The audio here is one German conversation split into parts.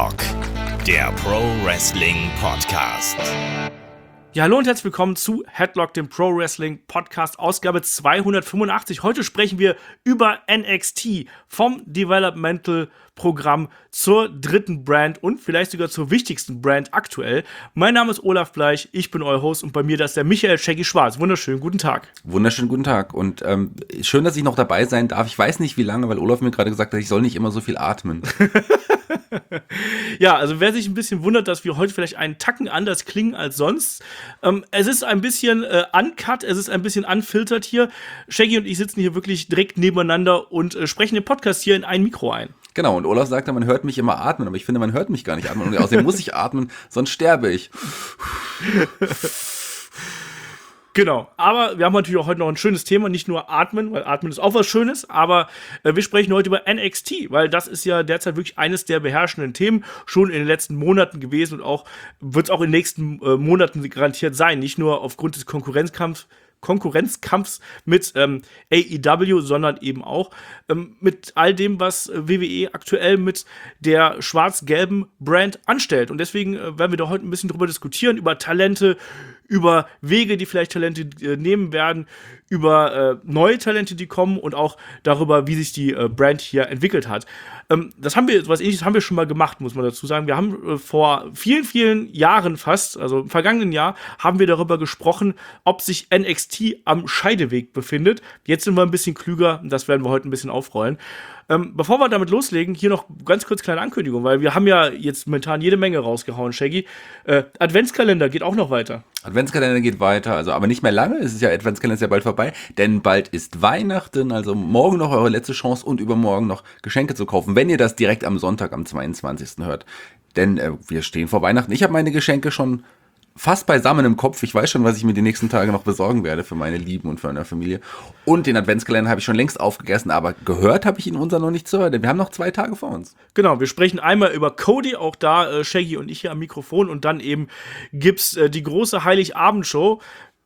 Headlock, der Pro Wrestling Podcast. Ja, hallo und herzlich willkommen zu Headlock, dem Pro Wrestling Podcast, Ausgabe 285. Heute sprechen wir über NXT, vom Developmental Programm zur dritten Brand und vielleicht sogar zur wichtigsten Brand aktuell. Mein Name ist Olaf Bleich, ich bin euer Host und bei mir da ist der Michael Shaggy Schwarz. Wunderschönen guten Tag. Wunderschönen guten Tag und schön, dass ich noch dabei sein darf. Ich weiß nicht wie lange, weil Olaf mir gerade gesagt hat, ich soll nicht immer so viel atmen. Ja, also wer sich ein bisschen wundert, dass wir heute vielleicht einen Tacken anders klingen als sonst. Es ist ein bisschen uncut, es ist ein bisschen unfiltert hier. Shaggy und ich sitzen hier wirklich direkt nebeneinander und sprechen den Podcast hier in ein Mikro ein. Genau, und Olaf sagte, man hört mich immer atmen, aber ich finde, man hört mich gar nicht atmen. Und außerdem muss ich atmen, sonst sterbe ich. Genau, aber wir haben natürlich auch heute noch ein schönes Thema, nicht nur Atmen, weil Atmen ist auch was Schönes, aber wir sprechen heute über NXT, weil das ist ja derzeit wirklich eines der beherrschenden Themen, schon in den letzten Monaten gewesen und auch wird es auch in den nächsten Monaten garantiert sein, nicht nur aufgrund des Konkurrenzkampfs mit AEW, sondern eben auch mit all dem, was WWE aktuell mit der schwarz-gelben Brand anstellt. Und deswegen werden wir da heute ein bisschen drüber diskutieren, über Talente, über Wege, die vielleicht Talente nehmen werden, über neue Talente, die kommen und auch darüber, wie sich die Brand hier entwickelt hat. Was Ähnliches haben wir schon mal gemacht, muss man dazu sagen. Wir haben vor vielen, vielen Jahren fast, also im vergangenen Jahr, haben wir darüber gesprochen, ob sich NXT am Scheideweg befindet. Jetzt sind wir ein bisschen klüger, das werden wir heute ein bisschen aufrollen. Bevor wir damit loslegen, hier noch ganz kurz kleine Ankündigung, weil wir haben ja jetzt momentan jede Menge rausgehauen, Shaggy. Adventskalender geht auch noch weiter. Adventskalender geht weiter, also aber nicht mehr lange, Adventskalender ist ja bald vorbei, denn bald ist Weihnachten, also morgen noch eure letzte Chance und übermorgen noch Geschenke zu kaufen, wenn ihr das direkt am Sonntag, am 22. hört. Denn wir stehen vor Weihnachten. Ich habe meine Geschenke schon fast beisammen im Kopf. Ich weiß schon, was ich mir die nächsten Tage noch besorgen werde für meine Lieben und für meine Familie. Und den Adventskalender habe ich schon längst aufgegessen, aber gehört habe ich ihn unser noch nicht zu hören, denn wir haben noch 2 Tage vor uns. Genau, wir sprechen einmal über Cody, auch da Shaggy und ich hier am Mikrofon und dann eben gibt's die große Heiligabendshow.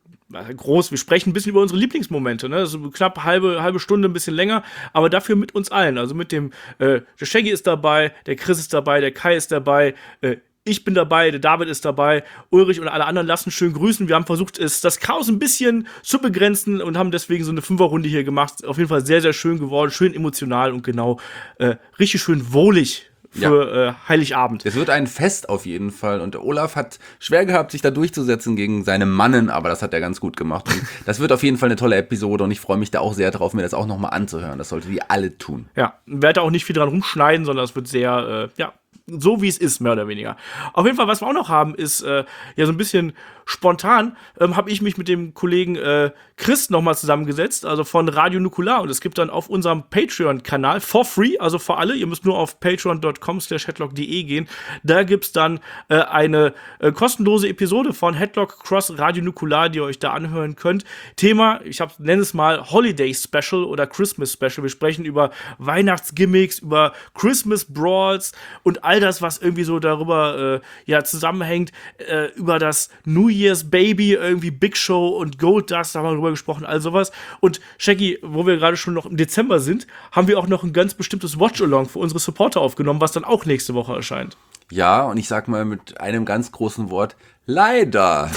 Wir sprechen ein bisschen über unsere Lieblingsmomente, ne? Also knapp halbe Stunde, ein bisschen länger, aber dafür mit uns allen. Also mit dem, der Shaggy ist dabei, der Chris ist dabei, der Kai ist dabei, ich bin dabei, der David ist dabei, Ulrich und alle anderen lassen schön grüßen. Wir haben versucht, das Chaos ein bisschen zu begrenzen und haben deswegen so eine 5er-Runde hier gemacht. Auf jeden Fall sehr, sehr schön geworden, schön emotional und genau richtig schön wohlig für Heiligabend. Es wird ein Fest auf jeden Fall und Olaf hat schwer gehabt, sich da durchzusetzen gegen seine Mannen, aber das hat er ganz gut gemacht. Und das wird auf jeden Fall eine tolle Episode und ich freue mich da auch sehr drauf, mir das auch nochmal anzuhören. Das solltet ihr alle tun. Ja, ich werde auch nicht viel dran rumschneiden, sondern es wird sehr, so wie es ist, mehr oder weniger. Auf jeden Fall, was wir auch noch haben, ist so ein bisschen spontan, habe ich mich mit dem Kollegen Chris nochmal zusammengesetzt, also von Radio Nukular. Und es gibt dann auf unserem Patreon-Kanal for free, also für alle, ihr müsst nur auf patreon.com/headlock.de gehen. Da gibt's dann eine kostenlose Episode von Headlock Cross Radio Nukular, die ihr euch da anhören könnt. Thema, nenne es mal Holiday Special oder Christmas Special. Wir sprechen über Weihnachtsgimmicks, über Christmas Brawls und all das, was irgendwie so darüber zusammenhängt, über das New Year's Baby, irgendwie Big Show und Goldust, da haben wir drüber gesprochen, all sowas. Und Shaggy, wo wir gerade schon noch im Dezember sind, haben wir auch noch ein ganz bestimmtes Watch-Along für unsere Supporter aufgenommen, was dann auch nächste Woche erscheint. Ja, und ich sag mal mit einem ganz großen Wort, leider.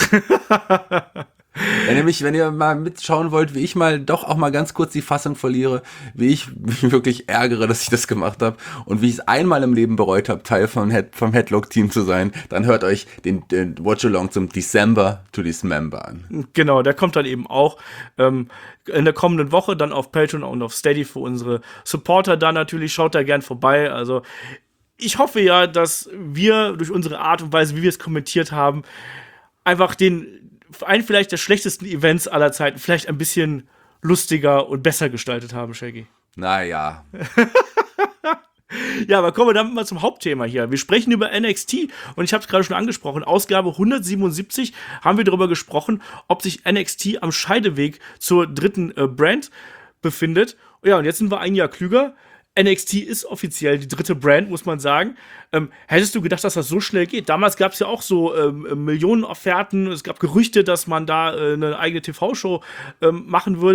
Wenn ihr mal mitschauen wollt, wie ich mal doch auch mal ganz kurz die Fassung verliere, wie ich mich wirklich ärgere, dass ich das gemacht habe und wie ich es einmal im Leben bereut habe, Teil vom Headlock-Team zu sein, dann hört euch den Watch-Along zum December to Dismember an. Genau, der kommt dann eben auch in der kommenden Woche dann auf Patreon und auf Steady für unsere Supporter da natürlich. Schaut da gern vorbei. Also ich hoffe ja, dass wir durch unsere Art und Weise, wie wir es kommentiert haben, einfach einen vielleicht der schlechtesten Events aller Zeiten vielleicht ein bisschen lustiger und besser gestaltet haben, Shaggy. Naja. Ja, aber kommen wir dann mal zum Hauptthema hier. Wir sprechen über NXT und ich habe es gerade schon angesprochen. Ausgabe 177 haben wir darüber gesprochen, ob sich NXT am Scheideweg zur dritten Brand befindet. Ja, und jetzt sind wir ein Jahr klüger. NXT ist offiziell die dritte Brand, muss man sagen. Hättest du gedacht, dass das so schnell geht? Damals gab es ja auch so Millionen Offerten. Es gab Gerüchte, dass man da eine eigene TV-Show machen würde.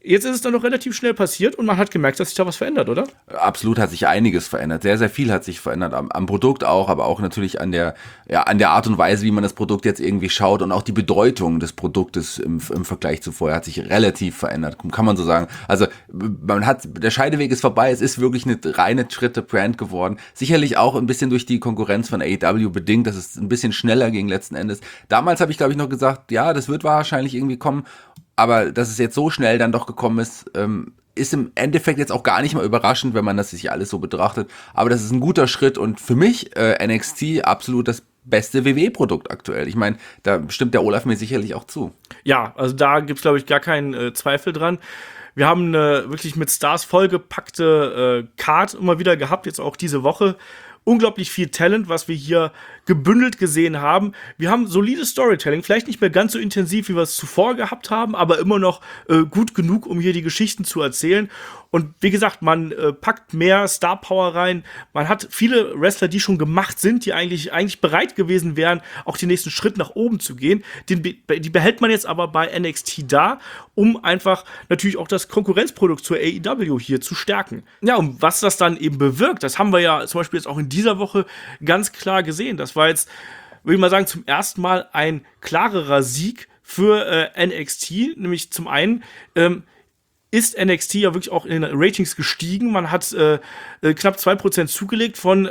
Jetzt ist es dann noch relativ schnell passiert und man hat gemerkt, dass sich da was verändert, oder? Absolut hat sich einiges verändert. Sehr, sehr viel hat sich verändert. Am Produkt auch, aber auch natürlich an der Art und Weise, wie man das Produkt jetzt irgendwie schaut und auch die Bedeutung des Produktes im Vergleich zu vorher hat sich relativ verändert, kann man so sagen. Also der Scheideweg ist vorbei. Es ist wirklich eine reine dritte Brand geworden. Sicherlich auch ein bisschen durch die Konkurrenz von AEW bedingt, dass es ein bisschen schneller ging letzten Endes. Damals habe ich, glaube ich, noch gesagt, ja, das wird wahrscheinlich irgendwie kommen. Aber dass es jetzt so schnell dann doch gekommen ist, ist im Endeffekt jetzt auch gar nicht mal überraschend, wenn man das sich alles so betrachtet. Aber das ist ein guter Schritt und für mich NXT absolut das beste WWE-Produkt aktuell. Ich meine, da stimmt der Olaf mir sicherlich auch zu. Ja, also da gibt's, glaube ich, gar keinen Zweifel dran. Wir haben eine wirklich mit Stars vollgepackte Card immer wieder gehabt, jetzt auch diese Woche. Unglaublich viel Talent, was wir hier gebündelt gesehen haben. Wir haben solides Storytelling, vielleicht nicht mehr ganz so intensiv, wie wir es zuvor gehabt haben, aber immer noch gut genug, um hier die Geschichten zu erzählen. Und wie gesagt, man packt mehr Star Power rein. Man hat viele Wrestler, die schon gemacht sind, die eigentlich bereit gewesen wären, auch den nächsten Schritt nach oben zu gehen. Die behält man jetzt aber bei NXT da, um einfach natürlich auch das Konkurrenzprodukt zur AEW hier zu stärken. Ja, und was das dann eben bewirkt, das haben wir ja zum Beispiel jetzt auch in dieser Woche ganz klar gesehen. Das war jetzt, würde ich mal sagen, zum ersten Mal ein klarerer Sieg für NXT. Nämlich zum einen ist NXT ja wirklich auch in den Ratings gestiegen. Man hat knapp 2% zugelegt von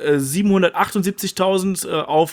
778.000 auf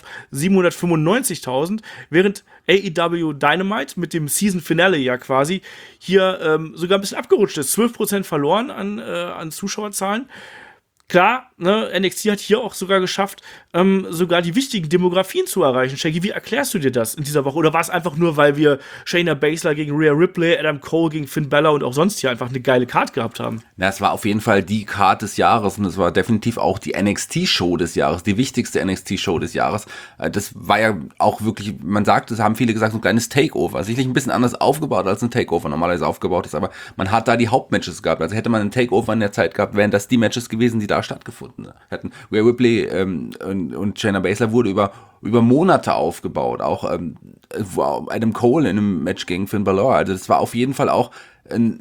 795.000, während AEW Dynamite mit dem Season Finale ja quasi hier sogar ein bisschen abgerutscht ist. 12% verloren an Zuschauerzahlen. Klar, ne, NXT hat hier auch sogar geschafft, sogar die wichtigen Demografien zu erreichen. Shaggy, wie erklärst du dir das in dieser Woche? Oder war es einfach nur, weil wir Shayna Baszler gegen Rhea Ripley, Adam Cole gegen Finn Balor und auch sonst hier einfach eine geile Card gehabt haben? Na, es war auf jeden Fall die Card des Jahres und es war definitiv auch die NXT-Show des Jahres, die wichtigste NXT-Show des Jahres. Das war ja auch wirklich, man sagt, das haben viele gesagt, so ein kleines Takeover. Sicherlich ein bisschen anders aufgebaut, als ein Takeover normalerweise aufgebaut ist, aber man hat da die Hauptmatches gehabt. Also hätte man ein Takeover in der Zeit gehabt, wären das die Matches gewesen, die da stattgefunden hätten. Rhea Ripley und Shayna Baszler wurde über Monate aufgebaut, auch Adam Cole in einem Match gegen Finn Balor. Also das war auf jeden Fall auch ein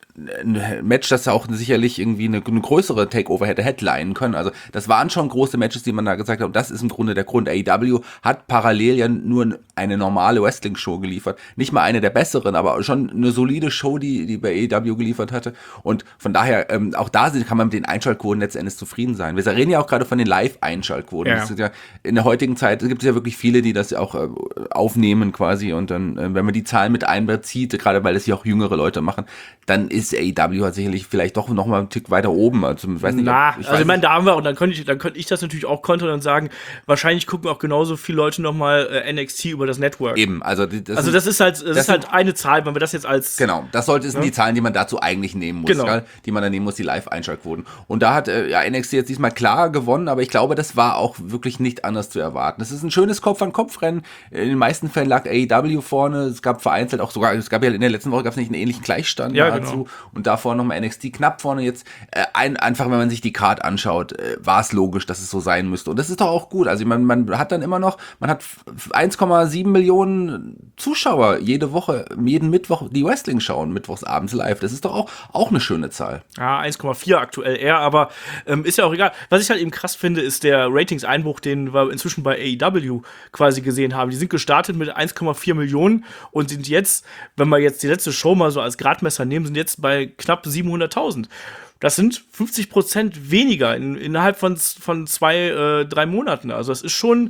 Match, das auch sicherlich irgendwie eine größere Takeover hätte headlinen können. Also das waren schon große Matches, die man da gesagt hat. Und das ist im Grunde der Grund. AEW hat parallel ja nur eine normale Wrestling-Show geliefert. Nicht mal eine der besseren, aber schon eine solide Show, die bei AEW geliefert hatte. Und von daher, auch da kann man mit den Einschaltquoten letzten Endes zufrieden sein. Wir reden ja auch gerade von den Live-Einschaltquoten. Ja. Das ist ja, in der heutigen Zeit gibt es ja wirklich viele, die das auch aufnehmen quasi. Und dann, wenn man die Zahlen mit einbezieht, gerade weil es ja auch jüngere Leute machen, dann ist AEW sicherlich vielleicht doch noch mal einen Tick weiter oben. Also, weiß nicht, ich meine, da haben wir, und dann könnte ich das natürlich auch kontern und sagen, wahrscheinlich gucken auch genauso viele Leute noch mal NXT über das Network. Eben, also das ist halt eine Zahl, wenn wir das jetzt als... Genau, das sind die Zahlen, die man dazu eigentlich nehmen muss, genau. Die man dann nehmen muss, die Live-Einschaltquoten. Und da hat NXT jetzt diesmal klar gewonnen, aber ich glaube, das war auch wirklich nicht anders zu erwarten. Das ist ein schönes Kopf-an-Kopf-Rennen. In den meisten Fällen lag AEW vorne. Es gab vereinzelt auch sogar, es gab ja in der letzten Woche nicht einen ähnlichen Gleichstand dazu. Genau. Und davor nochmal NXT knapp vorne. Jetzt einfach, wenn man sich die Card anschaut, war es logisch, dass es so sein müsste. Und das ist doch auch gut. Also man hat dann immer noch, man hat 1,7 Millionen Zuschauer jede Woche, jeden Mittwoch die Wrestling schauen, mittwochs abends live. Das ist doch auch eine schöne Zahl. Ja, 1,4 aktuell eher, aber ist ja auch egal. Was ich halt eben krass finde, ist der Ratings-Einbruch, den wir inzwischen bei AEW quasi gesehen haben. Die sind gestartet mit 1,4 Millionen und sind jetzt, wenn wir jetzt die letzte Show mal so als Gradmesser nehmen, sind jetzt bei knapp 700.000. Das sind 50% weniger innerhalb von 2-3 Monaten. Also das ist schon,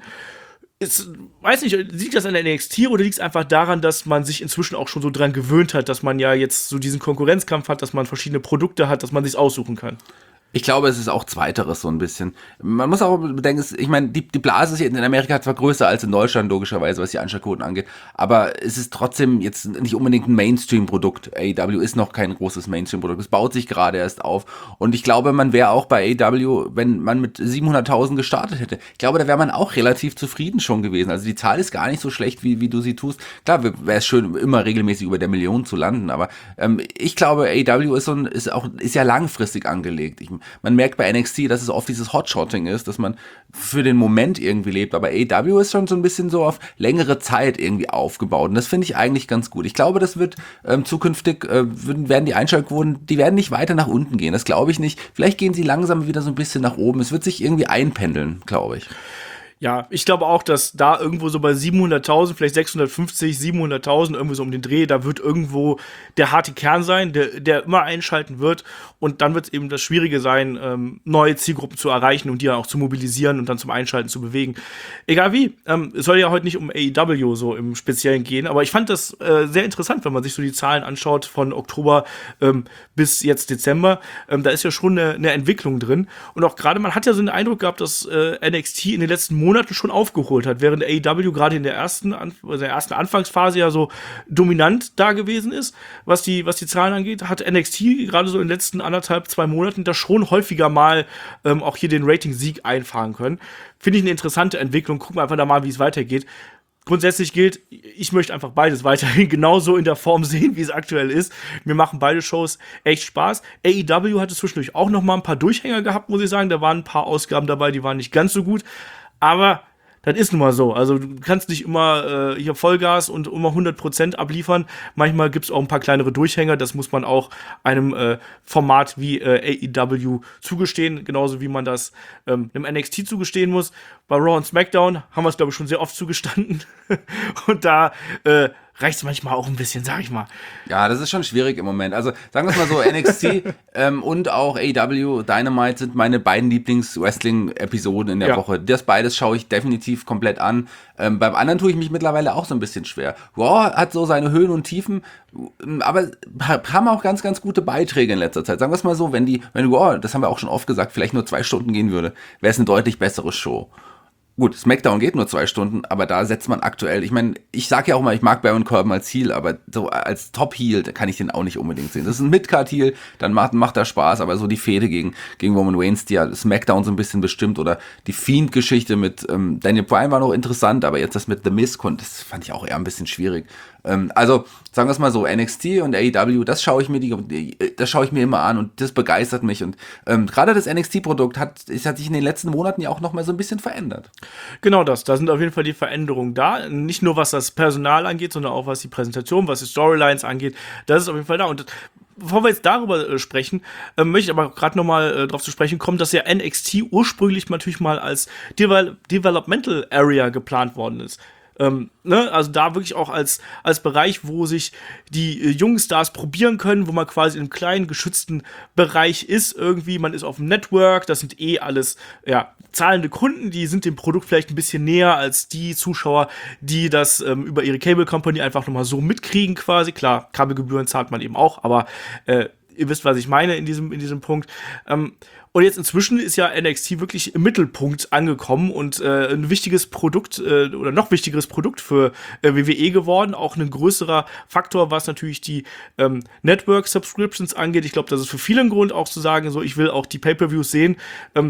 weiß nicht, liegt das an der NXT oder liegt es einfach daran, dass man sich inzwischen auch schon so dran gewöhnt hat, dass man ja jetzt so diesen Konkurrenzkampf hat, dass man verschiedene Produkte hat, dass man sich aussuchen kann? Ich glaube, es ist auch Zweiteres so ein bisschen. Man muss auch bedenken, ich meine, die Blase ist in Amerika zwar größer als in Deutschland, logischerweise, was die Einschaltquoten angeht, aber es ist trotzdem jetzt nicht unbedingt ein Mainstream-Produkt. AEW ist noch kein großes Mainstream-Produkt. Es baut sich gerade erst auf. Und ich glaube, man wäre auch bei AEW, wenn man mit 700.000 gestartet hätte, ich glaube, da wäre man auch relativ zufrieden schon gewesen. Also die Zahl ist gar nicht so schlecht, wie du sie tust. Klar, wäre es schön, immer regelmäßig über der Million zu landen, aber ich glaube, AEW ist ja langfristig angelegt. man merkt bei NXT, dass es oft dieses Hotshotting ist, dass man für den Moment irgendwie lebt, aber AEW ist schon so ein bisschen so auf längere Zeit irgendwie aufgebaut und das finde ich eigentlich ganz gut. Ich glaube, das wird zukünftig, werden die Einschaltquoten, die werden nicht weiter nach unten gehen, das glaube ich nicht. Vielleicht gehen sie langsam wieder so ein bisschen nach oben. Es wird sich irgendwie einpendeln, glaube ich. Ja, ich glaube auch, dass da irgendwo so bei 700.000, vielleicht 650, 700.000, irgendwie so um den Dreh, da wird irgendwo der harte Kern sein, der immer einschalten wird. Und dann wird es eben das Schwierige sein, neue Zielgruppen zu erreichen und die dann auch zu mobilisieren und dann zum Einschalten zu bewegen. Egal wie, es soll ja heute nicht um AEW so im Speziellen gehen, aber ich fand das sehr interessant, wenn man sich so die Zahlen anschaut von Oktober bis jetzt Dezember. Da ist ja schon eine Entwicklung drin. Und auch gerade, man hat ja so den Eindruck gehabt, dass NXT in den letzten Monaten schon aufgeholt hat, während AEW gerade in der ersten Anfangsphase ja so dominant da gewesen ist, was die Zahlen angeht, hat NXT gerade so in den letzten 1,5-2 Monaten da schon häufiger mal auch hier den Rating-Sieg einfahren können. Finde ich eine interessante Entwicklung. Gucken wir einfach da mal, wie es weitergeht. Grundsätzlich gilt, ich möchte einfach beides weiterhin genauso in der Form sehen, wie es aktuell ist. Mir machen beide Shows echt Spaß. AEW hatte zwischendurch auch noch mal ein paar Durchhänger gehabt, muss ich sagen. Da waren ein paar Ausgaben dabei, die waren nicht ganz so gut. Aber das ist nun mal so. Also du kannst nicht immer hier Vollgas und immer 100% abliefern. Manchmal gibt es auch ein paar kleinere Durchhänger. Das muss man auch einem Format wie AEW zugestehen. Genauso wie man das dem NXT zugestehen muss. Bei Raw und SmackDown haben wir es, glaube ich, schon sehr oft zugestanden. Und da reicht es manchmal auch ein bisschen, sag ich mal. Ja, das ist schon schwierig im Moment. Also sagen wir es mal so, NXT und auch AEW, Dynamite sind meine beiden Lieblings-Wrestling-Episoden in der Woche. Das beides schaue ich definitiv komplett an. Beim anderen tue ich mich mittlerweile auch so ein bisschen schwer. Raw hat so seine Höhen und Tiefen, aber haben auch ganz, ganz gute Beiträge in letzter Zeit. Sagen wir es mal so, wenn Raw, das haben wir auch schon oft gesagt, vielleicht nur 2 Stunden gehen würde, wäre es eine deutlich bessere Show. Gut, SmackDown geht nur 2 Stunden, aber da setzt man aktuell, ich meine, ich sag ja auch mal, ich mag Baron Corbin als Heel, aber so als Top-Heel, da kann ich den auch nicht unbedingt sehen. Das ist ein Mid-Card-Heel, dann macht er Spaß, aber so die Fehde gegen Roman Reigns, die ja SmackDown so ein bisschen bestimmt, oder die Fiend-Geschichte mit Daniel Bryan war noch interessant, aber jetzt das mit The Miz, das fand ich auch eher ein bisschen schwierig. Also, sagen wir es mal so, NXT und AEW, das schaue ich mir immer an und das begeistert mich. Und gerade das NXT-Produkt hat sich in den letzten Monaten ja auch noch mal so ein bisschen verändert. Genau da sind auf jeden Fall die Veränderungen da. Nicht nur was das Personal angeht, sondern auch was die Präsentation, was die Storylines angeht. Das ist auf jeden Fall da. Und bevor wir jetzt darüber sprechen, möchte ich aber gerade nochmal darauf zu sprechen kommen, dass ja NXT ursprünglich natürlich mal als Developmental Area geplant worden ist. Also da wirklich auch als Bereich, wo sich die jungen Stars probieren können, wo man quasi in einem kleinen, geschützten Bereich ist irgendwie. Man ist auf dem Network, das sind alles zahlende Kunden, die sind dem Produkt vielleicht ein bisschen näher als die Zuschauer, die das über ihre Cable Company einfach nochmal so mitkriegen quasi. Klar, Kabelgebühren zahlt man eben auch, aber ihr wisst, was ich meine in diesem Punkt. Und jetzt inzwischen ist ja NXT wirklich im Mittelpunkt angekommen und ein wichtiges Produkt oder noch wichtigeres Produkt für WWE geworden. Auch ein größerer Faktor, was natürlich die Network-Subscriptions angeht. Ich glaube, das ist für viele ein Grund auch zu sagen, so, ich will auch die Pay-Per-Views sehen.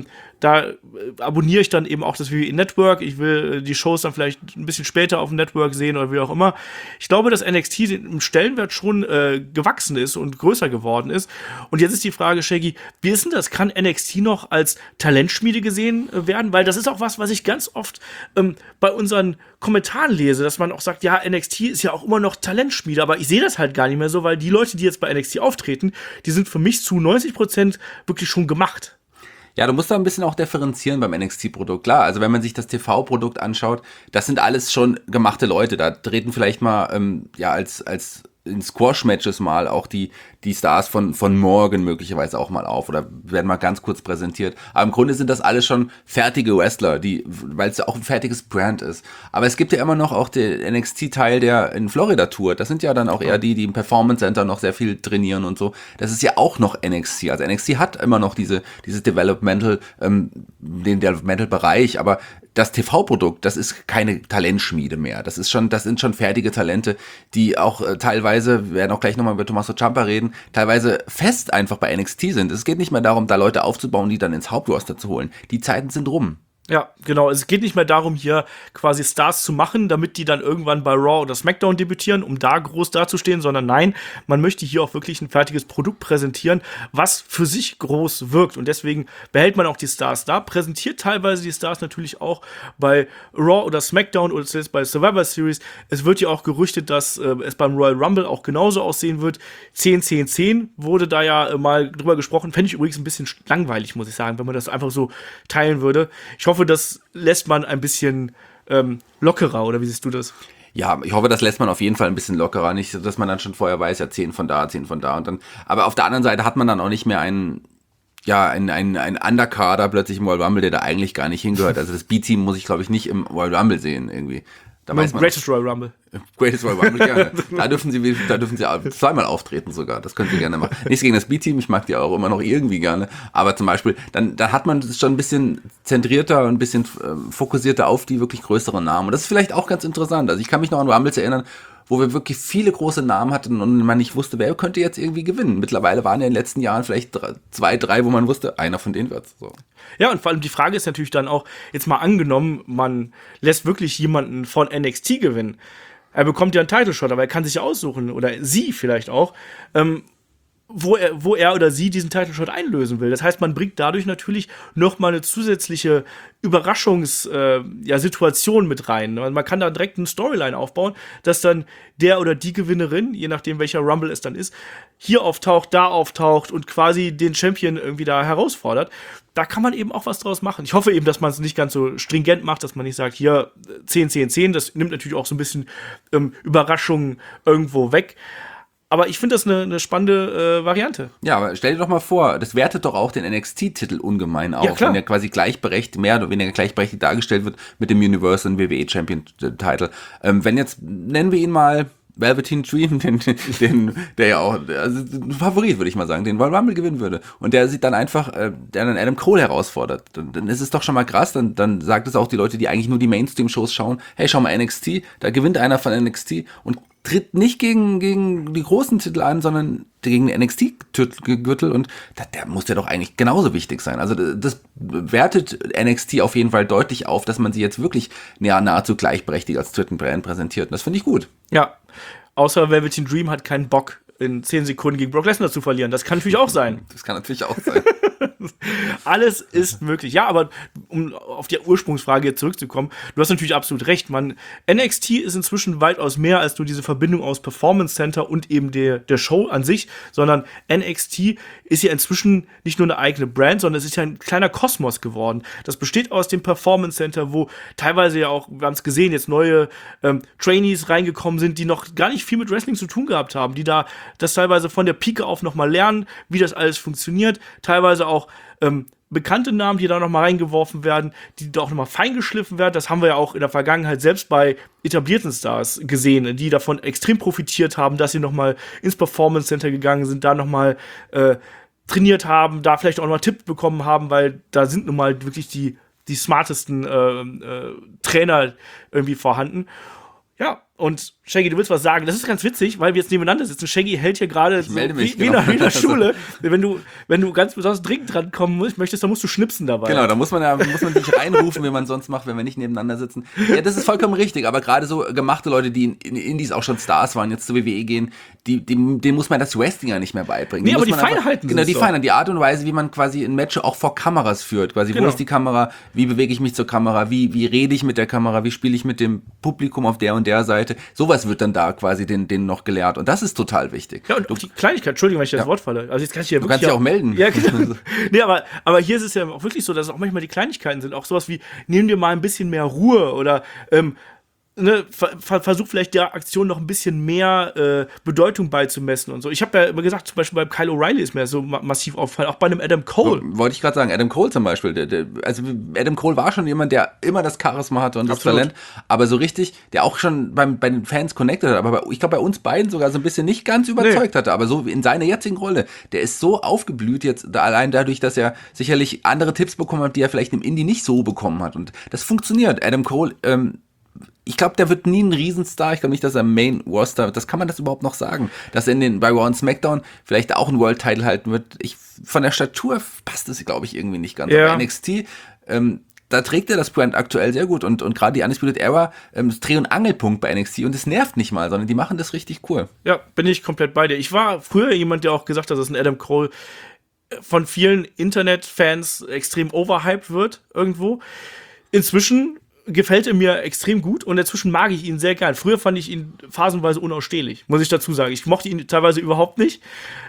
Da abonniere ich dann eben auch das WWE Network. Ich will die Shows dann vielleicht ein bisschen später auf dem Network sehen oder wie auch immer. Ich glaube, dass NXT im Stellenwert schon gewachsen ist und größer geworden ist. Und jetzt ist die Frage, Shaggy, wie ist denn das? Kann NXT noch als Talentschmiede gesehen werden? Weil das ist auch was ich ganz oft bei unseren Kommentaren lese, dass man auch sagt, ja, NXT ist ja auch immer noch Talentschmiede, aber ich sehe das halt gar nicht mehr so, weil die Leute, die jetzt bei NXT auftreten, die sind für mich zu 90% wirklich schon gemacht. Ja, du musst da ein bisschen auch differenzieren beim NXT-Produkt. Klar, also wenn man sich das TV-Produkt anschaut, das sind alles schon gemachte Leute. Da treten vielleicht mal als in Squash-Matches mal auch die Stars von morgen möglicherweise auch mal auf oder werden mal ganz kurz präsentiert. Aber im Grunde sind das alles schon fertige Wrestler, weil es ja auch ein fertiges Brand ist. Aber es gibt ja immer noch auch den NXT-Teil, der in Florida tourt. Das sind ja dann auch eher die im Performance Center noch sehr viel trainieren und so. Das ist ja auch noch NXT. Also NXT hat immer noch dieses Developmental, den Developmental-Bereich, aber das TV-Produkt, das ist keine Talentschmiede mehr. Das sind schon fertige Talente, die auch teilweise, wir werden auch gleich nochmal über Tommaso Ciampa reden, teilweise fest einfach bei NXT sind. Es geht nicht mehr darum, da Leute aufzubauen, die dann ins Hauptroster zu holen. Die Zeiten sind rum. Ja, genau. Es geht nicht mehr darum, hier quasi Stars zu machen, damit die dann irgendwann bei Raw oder SmackDown debütieren, um da groß dazustehen, sondern nein, man möchte hier auch wirklich ein fertiges Produkt präsentieren, was für sich groß wirkt. Und deswegen behält man auch die Stars da, präsentiert teilweise die Stars natürlich auch bei Raw oder SmackDown oder zumindest bei Survivor Series. Es wird ja auch gerüchtet, dass es beim Royal Rumble auch genauso aussehen wird. 10-10-10 wurde da ja mal drüber gesprochen. Fände ich übrigens ein bisschen langweilig, muss ich sagen, wenn man das einfach so teilen würde. Ich hoffe, das lässt man ein bisschen lockerer, oder wie siehst du das? Ja, ich hoffe, das lässt man auf jeden Fall ein bisschen lockerer. Nicht, dass man dann schon vorher weiß, ja, 10 von da, 10 von da. Und dann, aber auf der anderen Seite hat man dann auch nicht mehr einen Undercarder plötzlich im Royal Rumble, der da eigentlich gar nicht hingehört. Also das B-Team muss ich, glaube ich, nicht im Royal Rumble sehen irgendwie. Da weiß man Greatest Royal Rumble. Greatest Royal Rumble, gerne. Da dürfen sie zweimal auftreten sogar. Das können sie gerne machen. Nichts gegen das B-Team, ich mag die auch immer noch irgendwie gerne. Aber zum Beispiel, dann hat man es schon ein bisschen zentrierter und ein bisschen fokussierter auf die wirklich größeren Namen. Und das ist vielleicht auch ganz interessant. Also ich kann mich noch an Rumbles erinnern, wo wir wirklich viele große Namen hatten und man nicht wusste, wer könnte jetzt irgendwie gewinnen. Mittlerweile waren ja in den letzten Jahren vielleicht 2, 3, wo man wusste, einer von denen wird's. So. Ja, und vor allem die Frage ist natürlich dann auch, jetzt mal angenommen, man lässt wirklich jemanden von NXT gewinnen. Er bekommt ja einen Title-Shot, aber er kann sich ja aussuchen, oder sie vielleicht auch, wo er oder sie diesen Title-Shot einlösen will. Das heißt, man bringt dadurch natürlich noch mal eine zusätzliche Überraschungssituation mit rein. Man kann da direkt eine Storyline aufbauen, dass dann der oder die Gewinnerin, je nachdem welcher Rumble es dann ist, hier auftaucht, da auftaucht und quasi den Champion irgendwie da herausfordert. Da kann man eben auch was draus machen. Ich hoffe eben, dass man es nicht ganz so stringent macht, dass man nicht sagt, hier 10-10-10, das nimmt natürlich auch so ein bisschen Überraschungen irgendwo weg. Aber ich finde das eine spannende Variante. Ja, aber stell dir doch mal vor, das wertet doch auch den NXT-Titel ungemein auf, Ja, wenn er quasi mehr oder weniger gleichberechtigt dargestellt wird mit dem Universal und WWE Champion-Title. Wenn jetzt, nennen wir ihn mal Velveteen Dream, der ja auch, also ein Favorit, würde ich mal sagen, den Royal Rumble gewinnen würde. Und der sieht dann einfach, der dann Adam Cole herausfordert. Dann ist es doch schon mal krass, dann sagt es auch die Leute, die eigentlich nur die Mainstream-Shows schauen, hey, schau mal NXT, da gewinnt einer von NXT und tritt nicht gegen die großen Titel an, sondern gegen den NXT-Gürtel und der muss ja doch eigentlich genauso wichtig sein. Also das wertet NXT auf jeden Fall deutlich auf, dass man sie jetzt wirklich nahezu gleichberechtigt als dritten Brand präsentiert. Und das finde ich gut. Ja, außer Velveteen Dream hat keinen Bock, in 10 Sekunden gegen Brock Lesnar zu verlieren. Das kann natürlich auch sein. Das kann natürlich auch sein. Alles ist möglich. Ja, aber um auf die Ursprungsfrage jetzt zurückzukommen, du hast natürlich absolut recht. NXT ist inzwischen weitaus mehr als nur diese Verbindung aus Performance Center und eben der Show an sich, sondern NXT ist ja inzwischen nicht nur eine eigene Brand, sondern es ist ja ein kleiner Kosmos geworden. Das besteht aus dem Performance Center, wo teilweise ja auch, wir haben es gesehen, jetzt neue Trainees reingekommen sind, die noch gar nicht viel mit Wrestling zu tun gehabt haben, die da das teilweise von der Pike auf nochmal lernen, wie das alles funktioniert, teilweise auch bekannte Namen, die da nochmal reingeworfen werden, die da auch nochmal feingeschliffen werden. Das haben wir ja auch in der Vergangenheit selbst bei etablierten Stars gesehen, die davon extrem profitiert haben, dass sie nochmal ins Performance Center gegangen sind, da nochmal trainiert haben, da vielleicht auch nochmal Tipps bekommen haben, weil da sind nun mal wirklich die smartesten Trainer irgendwie vorhanden. Ja, und Shaggy, du willst was sagen. Das ist ganz witzig, weil wir jetzt nebeneinander sitzen. Shaggy hält hier gerade so wie in der Schule. Wenn du ganz besonders dringend drankommen möchtest, dann musst du schnipsen dabei. Genau, da muss man dich reinrufen, wie man sonst macht, wenn wir nicht nebeneinander sitzen. Ja, das ist vollkommen richtig, aber gerade so gemachte Leute, die in Indies auch schon Stars waren, jetzt zur WWE gehen, denen muss man das Wrestling ja nicht mehr beibringen. Nee, aber die Feinheiten Genau, die Feinheiten, die Art und Weise, wie man quasi ein Match auch vor Kameras führt. Quasi, genau. Wo ist die Kamera, wie bewege ich mich zur Kamera, wie rede ich mit der Kamera, wie spiele ich mit dem Publikum auf der und der Seite. Sowas wird dann da quasi denen noch gelehrt. Und das ist total wichtig. Ja, und die Kleinigkeit, Entschuldigung, wenn ich das Wort falle. Also jetzt kann ich ja du kannst dich auch melden. Ja, genau. Nee, aber hier ist es ja auch wirklich so, dass es auch manchmal die Kleinigkeiten sind. Auch sowas wie, nimm dir mal ein bisschen mehr Ruhe oder versuch vielleicht der Aktion noch ein bisschen mehr Bedeutung beizumessen und so. Ich habe ja immer gesagt, zum Beispiel beim Kyle O'Reilly ist mir so massiv aufgefallen, auch bei einem Adam Cole. Wollte ich gerade sagen, Adam Cole zum Beispiel. Also Adam Cole war schon jemand, der immer das Charisma hatte und Absolut. Das Talent, aber so richtig, der auch schon bei den Fans connected hat, aber ich glaube bei uns beiden sogar so ein bisschen nicht ganz überzeugt hatte, aber so in seiner jetzigen Rolle, der ist so aufgeblüht jetzt, allein dadurch, dass er sicherlich andere Tipps bekommen hat, die er vielleicht im Indie nicht so bekommen hat und das funktioniert. Adam Cole, ich glaube, der wird nie ein Riesenstar. Ich glaube nicht, dass er Main Roster, kann man das überhaupt noch sagen? Dass er bei Raw und SmackDown vielleicht auch einen World Title halten wird. Von der Statur passt es, glaube ich, irgendwie nicht ganz. Ja. Aber NXT, da trägt er das Brand aktuell sehr gut und gerade die Undisputed Era ist Dreh- und Angelpunkt bei NXT und es nervt nicht mal, sondern die machen das richtig cool. Ja, bin ich komplett bei dir. Ich war früher jemand, der auch gesagt hat, dass ein Adam Cole von vielen Internetfans extrem overhyped wird irgendwo. Inzwischen gefällt er mir extrem gut und inzwischen mag ich ihn sehr gern. Früher fand ich ihn phasenweise unausstehlich, muss ich dazu sagen. Ich mochte ihn teilweise überhaupt nicht.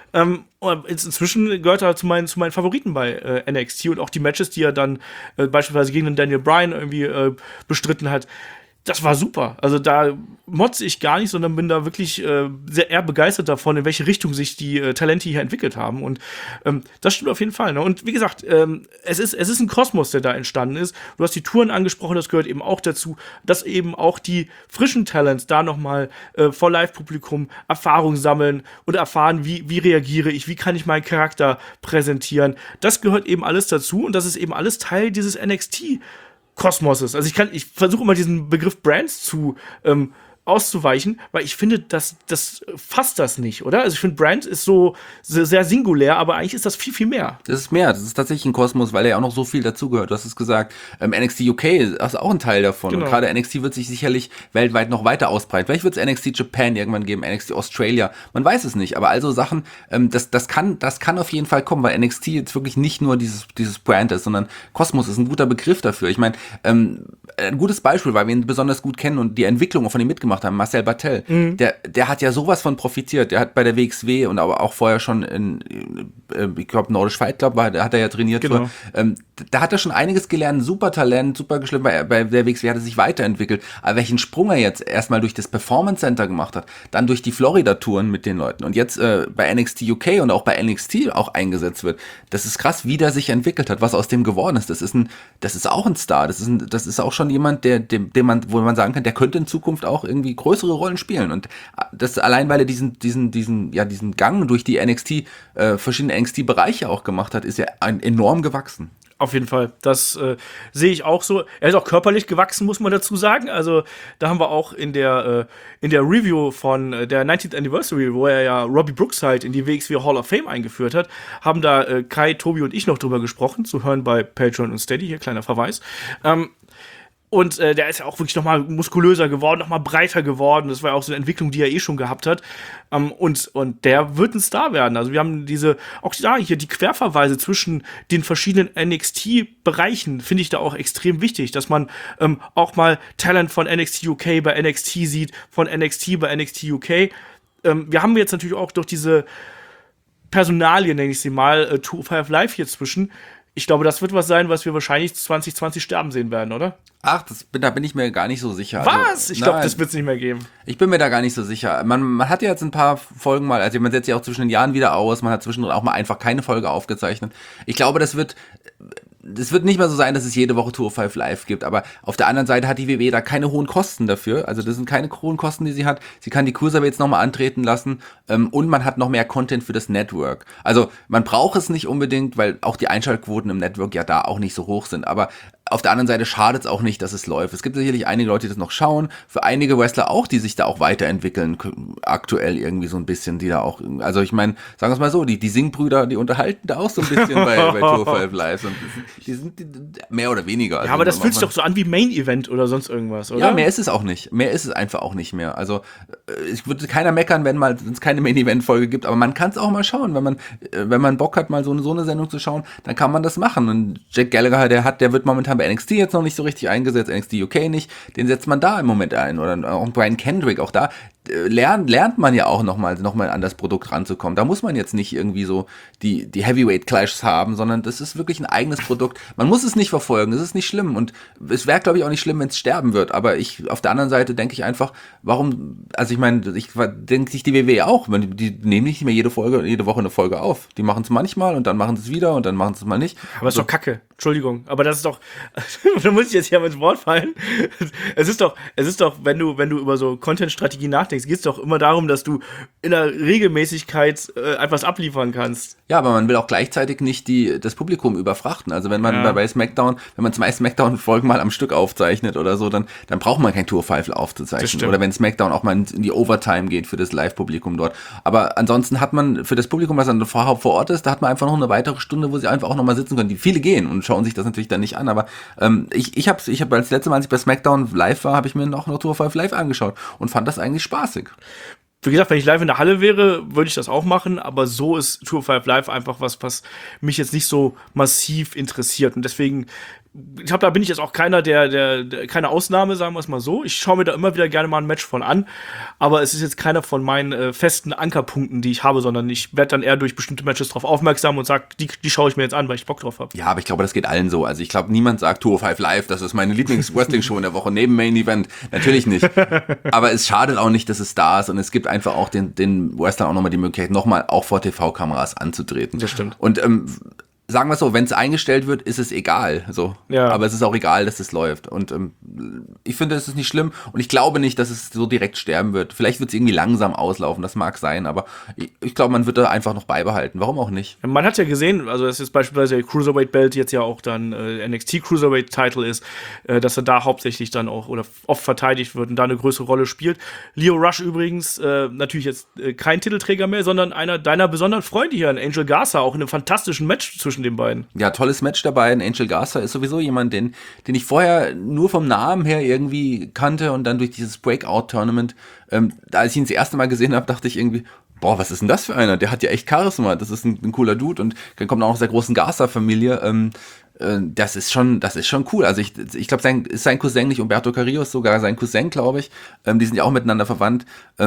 Inzwischen gehört er zu meinen Favoriten bei NXT und auch die Matches, die er dann beispielsweise gegen den Daniel Bryan irgendwie bestritten hat. Das war super. Also da motze ich gar nicht, sondern bin da wirklich eher begeistert davon, in welche Richtung sich die Talente hier entwickelt haben. Und das stimmt auf jeden Fall. Ne? Und wie gesagt, es ist ein Kosmos, der da entstanden ist. Du hast die Touren angesprochen, das gehört eben auch dazu, dass eben auch die frischen Talents da nochmal vor Live-Publikum Erfahrung sammeln und erfahren, wie reagiere ich, wie kann ich meinen Charakter präsentieren. Das gehört eben alles dazu und das ist eben alles Teil dieses NXT-Kosmoses. Also ich versuche immer diesen Begriff Brands auszuweichen, weil ich finde, das fasst das nicht, oder? Also ich finde, Brand ist so sehr singulär, aber eigentlich ist das viel, viel mehr. Das ist mehr, das ist tatsächlich ein Kosmos, weil ja auch noch so viel dazugehört. Du hast es gesagt, NXT UK ist auch ein Teil davon. Genau. Und gerade NXT wird sich sicherlich weltweit noch weiter ausbreiten. Vielleicht wird es NXT Japan irgendwann geben, NXT Australia, man weiß es nicht. Aber also Sachen, das kann auf jeden Fall kommen, weil NXT jetzt wirklich nicht nur dieses Brand ist, sondern Kosmos ist ein guter Begriff dafür. Ich meine, ein gutes Beispiel, weil wir ihn besonders gut kennen und die Entwicklung von ihm mitgemacht haben, Marcel Barthel, der hat ja sowas von profitiert. Der hat bei der WXW und aber auch vorher schon ich glaube, Nordisch Fight Club da hat er ja trainiert. Genau. Da hat er schon einiges gelernt, super Talent, super geschliffen. Bei der WXW hat er sich weiterentwickelt. Aber welchen Sprung er jetzt erstmal durch das Performance Center gemacht hat, dann durch die Florida-Touren mit den Leuten und jetzt bei NXT UK und auch bei NXT auch eingesetzt wird, das ist krass, wie der sich entwickelt hat, was aus dem geworden ist. Das ist auch ein Star. Das ist auch schon jemand, wo man sagen kann, der könnte in Zukunft auch irgendwie größere Rollen spielen. Und das allein, weil er diesen Gang durch die verschiedene NXT-Bereiche auch gemacht hat, ist ja enorm gewachsen. Auf jeden Fall, das sehe ich auch so. Er ist auch körperlich gewachsen, muss man dazu sagen. Also da haben wir auch in der Review von der 19th Anniversary, wo er ja Robbie Brooks halt in die WXW Hall of Fame eingeführt hat, haben da Kai, Tobi und ich noch drüber gesprochen, zu hören bei Patreon und Steady, hier kleiner Verweis. Und der ist ja auch wirklich noch mal muskulöser geworden, noch mal breiter geworden. Das war ja auch so eine Entwicklung, die er eh schon gehabt hat. Und der wird ein Star werden. Also wir haben auch hier die Querverweise zwischen den verschiedenen NXT-Bereichen, finde ich da auch extrem wichtig, dass man auch mal Talent von NXT UK bei NXT sieht, von NXT bei NXT UK. Wir haben jetzt natürlich auch durch diese Personalien, nenne ich sie mal, 205 Live hier zwischen. Ich glaube, das wird was sein, was wir wahrscheinlich 2020 sterben sehen werden, oder? Ach, da bin ich mir gar nicht so sicher. Was? Also, ich glaube, das wird es nicht mehr geben. Ich bin mir da gar nicht so sicher. Man hat ja jetzt ein paar Folgen mal, also man setzt ja auch zwischen den Jahren wieder aus, man hat zwischendurch auch mal einfach keine Folge aufgezeichnet. Ich glaube, das wird nicht mehr so sein, dass es jede Woche 205 Live gibt, aber auf der anderen Seite hat die WWE da keine hohen Kosten dafür, also das sind keine hohen Kosten, die sie hat. Sie kann die Cruiserweights nochmal antreten lassen und man hat noch mehr Content für das Network. Also man braucht es nicht unbedingt, weil auch die Einschaltquoten im Network ja da auch nicht so hoch sind, aber auf der anderen Seite schadet es auch nicht, dass es läuft. Es gibt sicherlich einige Leute, die das noch schauen, für einige Wrestler auch, die sich da auch weiterentwickeln, aktuell irgendwie so ein bisschen, die da auch, also ich meine, sagen wir es mal so, die Singh-Brüder, die unterhalten da auch so ein bisschen bei 205 Live und die sind mehr oder weniger. Also ja, aber das fühlt sich doch so an wie Main-Event oder sonst irgendwas, oder? Ja, mehr ist es auch nicht. Mehr ist es einfach auch nicht mehr. Also ich würde keiner meckern, wenn es keine Main-Event-Folge gibt, aber man kann es auch mal schauen, wenn man Bock hat, mal so eine Sendung zu schauen, dann kann man das machen. Und Jack Gallagher, der wird momentan bei NXT jetzt noch nicht so richtig eingesetzt, NXT UK nicht, den setzt man da im Moment ein. Oder auch Brian Kendrick, auch da lernt man ja auch nochmal an das Produkt ranzukommen. Da muss man jetzt nicht irgendwie so die Heavyweight-Clashs haben, sondern das ist wirklich ein eigenes Produkt. Man muss es nicht verfolgen, das ist nicht schlimm und es wäre, glaube ich, auch nicht schlimm, wenn es sterben wird, aber auf der anderen Seite denke ich einfach, also ich meine, denke sich die WWE auch, die nehmen nicht mehr jede Woche eine Folge auf. Die machen es manchmal und dann machen sie es wieder und dann machen sie es mal nicht. Aber das ist doch Kacke. Entschuldigung, aber das ist doch, da muss ich jetzt hier mal ins Wort fallen. Es ist doch, wenn du über so Content-Strategie nachdenkst, geht es doch immer darum, dass du in der Regelmäßigkeit etwas abliefern kannst. Ja, aber man will auch gleichzeitig nicht das Publikum überfrachten. Also wenn man bei SmackDown, wenn man 2 SmackDown-Folgen mal am Stück aufzeichnet oder so, dann braucht man kein Tour 5 aufzuzeichnen. Oder wenn SmackDown auch mal in die Overtime geht für das Live-Publikum dort. Aber ansonsten hat man für das Publikum, was dann vor Ort ist, da hat man einfach noch eine weitere Stunde, wo sie einfach auch noch mal sitzen können. Viele gehen und schauen sich das natürlich dann nicht an, aber ich habe als letzte Mal, als ich bei SmackDown live war, habe ich mir noch 205 Live angeschaut und fand das eigentlich spaßig. Wie gesagt, wenn ich live in der Halle wäre, würde ich das auch machen, aber so ist 205 Live einfach was mich jetzt nicht so massiv interessiert. Und deswegen, da bin ich jetzt auch keiner, der keine Ausnahme, sagen wir es mal so. Ich schaue mir da immer wieder gerne mal ein Match von an, aber es ist jetzt keiner von meinen festen Ankerpunkten, die ich habe, sondern ich werde dann eher durch bestimmte Matches drauf aufmerksam und sage, die schaue ich mir jetzt an, weil ich Bock drauf habe. Ja, aber ich glaube, das geht allen so. Also ich glaube, niemand sagt 205 Live, das ist meine Lieblings-Wrestling-Show in der Woche neben Main Event. Natürlich nicht. Aber es schadet auch nicht, dass es da ist und es gibt einfach auch den Wrestlern auch nochmal die Möglichkeit, nochmal auch vor TV-Kameras anzutreten. Das stimmt. Und sagen wir es so, wenn es eingestellt wird, ist es egal. So. Ja. Aber es ist auch egal, dass es läuft. Und ich finde, es ist nicht schlimm. Und ich glaube nicht, dass es so direkt sterben wird. Vielleicht wird es irgendwie langsam auslaufen, das mag sein. Aber ich glaube, man wird da einfach noch beibehalten. Warum auch nicht? Man hat ja gesehen, also das ist beispielsweise der Cruiserweight-Belt jetzt ja auch dann NXT Cruiserweight-Title ist, dass er da hauptsächlich dann auch oder oft verteidigt wird und da eine größere Rolle spielt. Lio Rush übrigens natürlich jetzt kein Titelträger mehr, sondern einer deiner besonderen Freunde hier, ein Angel Garza, auch in einem fantastischen Match zwischen den beiden. Ja, tolles Match dabei. Ein Angel Garza ist sowieso jemand, den ich vorher nur vom Namen her irgendwie kannte und dann durch dieses Breakout-Tournament, als ich ihn das erste Mal gesehen habe, dachte ich irgendwie, boah, was ist denn das für einer? Der hat ja echt Charisma. Das ist ein cooler Dude und dann kommt auch aus der großen Garza-Familie. Das ist schon cool. Also ich glaube, sein Cousin, nicht Humberto Carrillo, sogar sein Cousin, glaube ich. Die sind ja auch miteinander verwandt.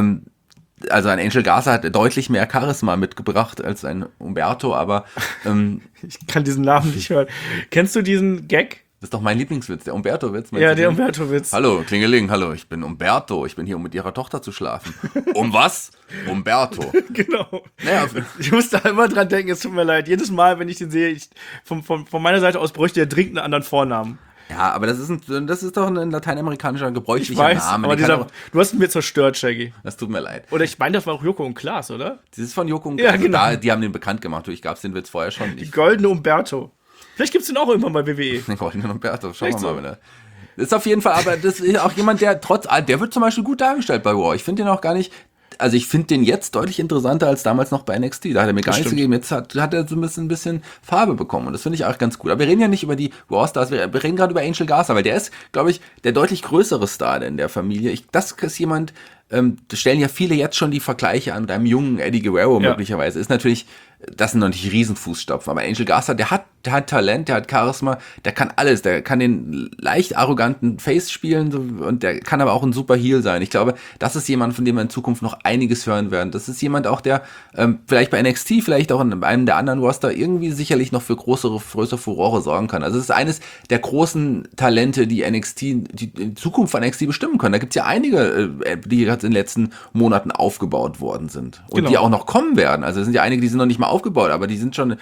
Also ein Angel Garza hat deutlich mehr Charisma mitgebracht als ein Humberto, aber ich kann diesen Namen nicht hören. Kennst du diesen Gag? Das ist doch mein Lieblingswitz, der Humberto-Witz. Ja, der Humberto-Witz. Hallo, Klingeling, hallo, ich bin Humberto, ich bin hier, um mit ihrer Tochter zu schlafen. Um was? Humberto. Genau. Naja, ich muss da immer dran denken, es tut mir leid. Jedes Mal, wenn ich den sehe, von meiner Seite aus bräuchte er dringend einen anderen Vornamen. Ja, aber das ist doch ein lateinamerikanischer gebräuchlicher ich weiß, Name. Aber du hast ihn mir zerstört, Shaggy. Das tut mir leid. Oder ich meine, das war auch Joko und Klaas, oder? Das ist von Joko und Klaas. Ja, genau. Die haben den bekannt gemacht. Ich gab's den Witz vorher schon nicht. Die goldene Humberto. Vielleicht gibt's den auch irgendwann bei WWE. Den goldenen Humberto, schauen wir mal. Das ist auf jeden Fall, aber das ist auch jemand, der der wird zum Beispiel gut dargestellt bei Raw. Ich finde den auch gar nicht. Also ich finde den jetzt deutlich interessanter als damals noch bei NXT. Da hat er mir gar nichts gegeben. Jetzt hat er so ein bisschen Farbe bekommen. Und das finde ich auch ganz gut. Aber wir reden ja nicht über die Raw-Stars, wir reden gerade über Angel Garza, weil der ist, glaube ich, der deutlich größere Star in der Familie. Das ist jemand, das stellen ja viele jetzt schon die Vergleiche an mit einem jungen Eddie Guerrero möglicherweise. Ist natürlich, das sind noch nicht Riesenfußstapfen. Aber Angel Garza, der hat Talent, der hat Charisma, der kann alles. Der kann den leicht arroganten Face spielen und der kann aber auch ein super Heel sein. Ich glaube, das ist jemand, von dem wir in Zukunft noch einiges hören werden. Das ist jemand auch, der vielleicht bei NXT, vielleicht auch in einem der anderen Roster irgendwie sicherlich noch für größere Furore sorgen kann. Also es ist eines der großen Talente, die die Zukunft von NXT bestimmen können. Da gibt es ja einige, die gerade in den letzten Monaten aufgebaut worden sind und die auch noch kommen werden. Also es sind ja einige, die sind noch nicht mal aufgebaut, aber die sind schon,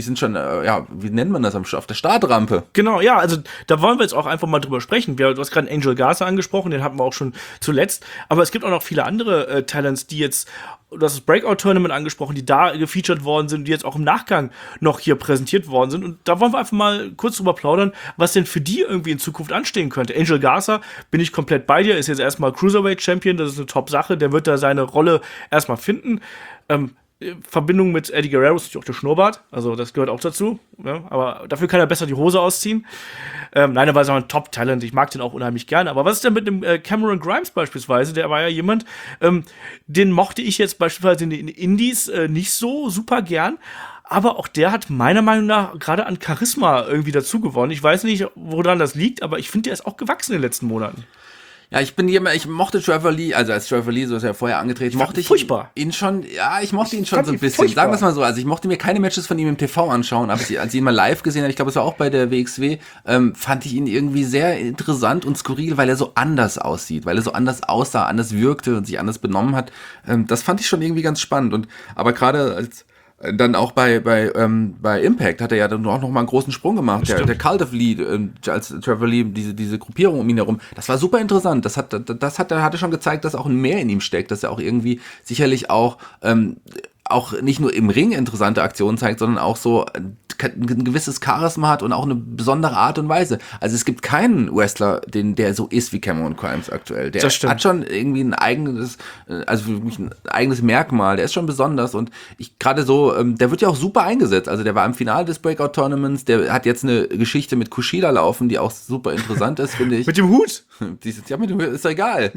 wie nennt man das, auf der Startrampe? Genau, ja, also da wollen wir jetzt auch einfach mal drüber sprechen. Du hast gerade Angel Garza angesprochen, den hatten wir auch schon zuletzt, aber es gibt auch noch viele andere Talents, die jetzt, du hast das Breakout-Tournament angesprochen, die da gefeatured worden sind, die jetzt auch im Nachgang noch hier präsentiert worden sind und da wollen wir einfach mal kurz drüber plaudern, was denn für die irgendwie in Zukunft anstehen könnte. Angel Garza, bin ich komplett bei dir, ist jetzt erstmal Cruiserweight-Champion, das ist eine Top-Sache, der wird da seine Rolle erstmal finden. Verbindung mit Eddie Guerrero ist natürlich auch der Schnurrbart, also das gehört auch dazu, ja, aber dafür kann er besser die Hose ausziehen. Nein, er war so ein Top-Talent, ich mag den auch unheimlich gerne, aber was ist denn mit dem Cameron Grimes beispielsweise, der war ja jemand, den mochte ich jetzt beispielsweise in den Indies nicht so super gern, aber auch der hat meiner Meinung nach gerade an Charisma irgendwie dazu gewonnen. Ich weiß nicht, woran das liegt, aber ich finde, der ist auch gewachsen in den letzten Monaten. Ja, ich mochte Trevor Lee, also als Trevor Lee, so ist er vorher angetreten, mochte ich ihn schon, ja, ich mochte ihn schon so ein bisschen. Furchtbar. Sagen wir es mal so, also ich mochte mir keine Matches von ihm im TV anschauen, aber als ich ihn mal live gesehen habe, ich glaube, es war auch bei der WXW, fand ich ihn irgendwie sehr interessant und skurril, weil er so anders aussieht, weil er so anders aussah, anders wirkte und sich anders benommen hat. Das fand ich schon irgendwie ganz spannend aber gerade als dann auch bei Impact hat er ja dann auch noch mal einen großen Sprung gemacht. Der Cult of Lee, als Trevor Lee, diese Gruppierung um ihn herum, das war super interessant. Das hat er schon gezeigt, dass auch ein Mehr in ihm steckt, dass er auch irgendwie sicherlich auch nicht nur im Ring interessante Aktionen zeigt, sondern auch so ein gewisses Charisma hat und auch eine besondere Art und Weise. Also es gibt keinen Wrestler, der so ist wie Cameron Grimes aktuell. Der hat schon irgendwie ein eigenes, also für mich ein eigenes Merkmal. Der ist schon besonders und gerade so, der wird ja auch super eingesetzt. Also der war im Finale des Breakout-Tournaments, der hat jetzt eine Geschichte mit Kushida laufen, die auch super interessant ist, finde ich. Mit dem Hut? Ja, mit dem Hut ist doch egal.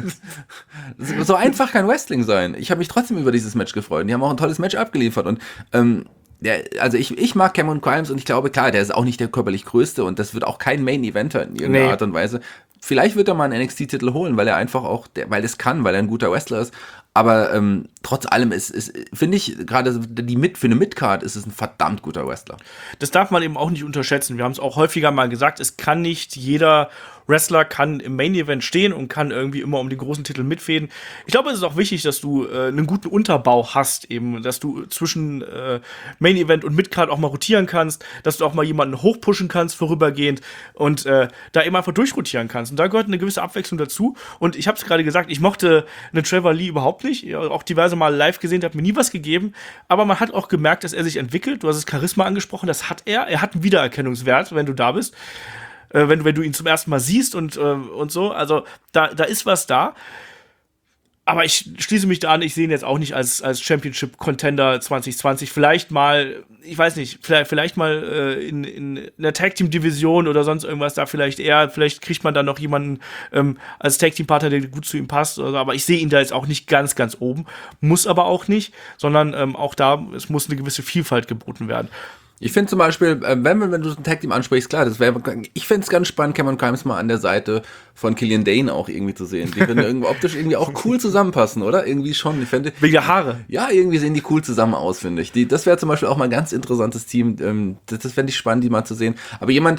So einfach kann Wrestling sein. Ich habe mich trotzdem über dieses Match gefreut. Die haben auch ein tolles Match abgeliefert und also ich mag Cameron Grimes und ich glaube, klar, der ist auch nicht der körperlich Größte und das wird auch kein Main-Eventer in irgendeiner Art und Weise. Vielleicht wird er mal einen NXT-Titel holen, weil er einfach auch, weil er ein guter Wrestler ist. Aber trotz allem finde ich, gerade für eine Midcard ist es ein verdammt guter Wrestler. Das darf man eben auch nicht unterschätzen. Wir haben es auch häufiger mal gesagt, es kann nicht jeder Wrestler kann im Main Event stehen und kann irgendwie immer um die großen Titel mitfäden. Ich glaube, es ist auch wichtig, dass du einen guten Unterbau hast, eben, dass du zwischen Main Event und Midcard auch mal rotieren kannst, dass du auch mal jemanden hochpushen kannst vorübergehend und da eben einfach durchrotieren kannst. Und da gehört eine gewisse Abwechslung dazu. Und ich habe es gerade gesagt, ich mochte einen Trevor Lee überhaupt nicht. Ja, auch diverse Mal live gesehen, der hat mir nie was gegeben. Aber man hat auch gemerkt, dass er sich entwickelt. Du hast das Charisma angesprochen, das hat er. Er hat einen Wiedererkennungswert, wenn du da bist. Wenn du ihn zum ersten Mal siehst und so. Also da ist was da. Aber ich schließe mich da an, ich sehe ihn jetzt auch nicht als Championship-Contender 2020. Vielleicht mal, ich weiß nicht, vielleicht mal in der Tag-Team-Division oder sonst irgendwas da vielleicht eher. Vielleicht kriegt man dann noch jemanden als Tag-Team-Partner, der gut zu ihm passt. Oder so. Aber ich sehe ihn da jetzt auch nicht ganz, ganz oben. Muss aber auch nicht, sondern auch da, es muss eine gewisse Vielfalt geboten werden. Ich finde zum Beispiel, wenn du so ein Tag-Team ansprichst, klar, ich fände es ganz spannend, Cameron Grimes mal an der Seite von Killian Dane auch irgendwie zu sehen. Die würden irgendwie optisch irgendwie auch cool zusammenpassen, oder? Irgendwie schon. Wegen der Haare. Ja, irgendwie sehen die cool zusammen aus, finde ich. Das wäre zum Beispiel auch mal ein ganz interessantes Team. Das fände ich spannend, die mal zu sehen. Aber jemand,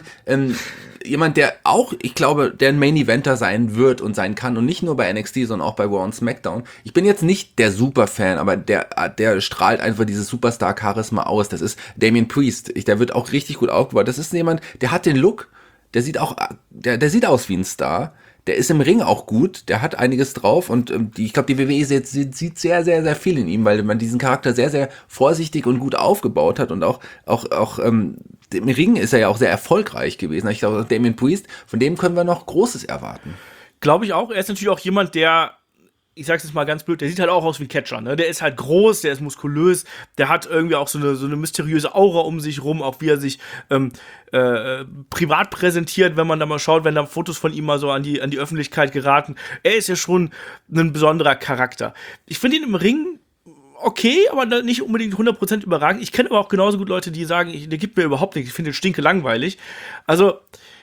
der auch, ich glaube, der ein Main-Eventer sein wird und sein kann und nicht nur bei NXT, sondern auch bei Raw und SmackDown. Ich bin jetzt nicht der Super-Fan, aber der strahlt einfach dieses Superstar-Charisma aus. Das ist Damian Priest. Der wird auch richtig gut aufgebaut. Das ist jemand, der hat den Look, der sieht aus wie ein Star. Der ist im Ring auch gut, der hat einiges drauf und ich glaube, die WWE sieht sehr, sehr, sehr viel in ihm, weil man diesen Charakter sehr, sehr vorsichtig und gut aufgebaut hat und auch im Ring ist er ja auch sehr erfolgreich gewesen. Ich glaube, Damian Priest, von dem können wir noch Großes erwarten. Glaube ich auch. Er ist natürlich auch jemand, der, ich sag's jetzt mal ganz blöd, der sieht halt auch aus wie ein Catcher, ne? Der ist halt groß, der ist muskulös, der hat irgendwie auch so eine mysteriöse Aura um sich rum, auch wie er sich privat präsentiert, wenn man da mal schaut, wenn da Fotos von ihm mal so an die Öffentlichkeit geraten. Er ist ja schon ein besonderer Charakter. Ich finde ihn im Ring okay, aber nicht unbedingt 100% überragend. Ich kenne aber auch genauso gut Leute, die sagen, der gibt mir überhaupt nichts, ich finde den stinke langweilig. Also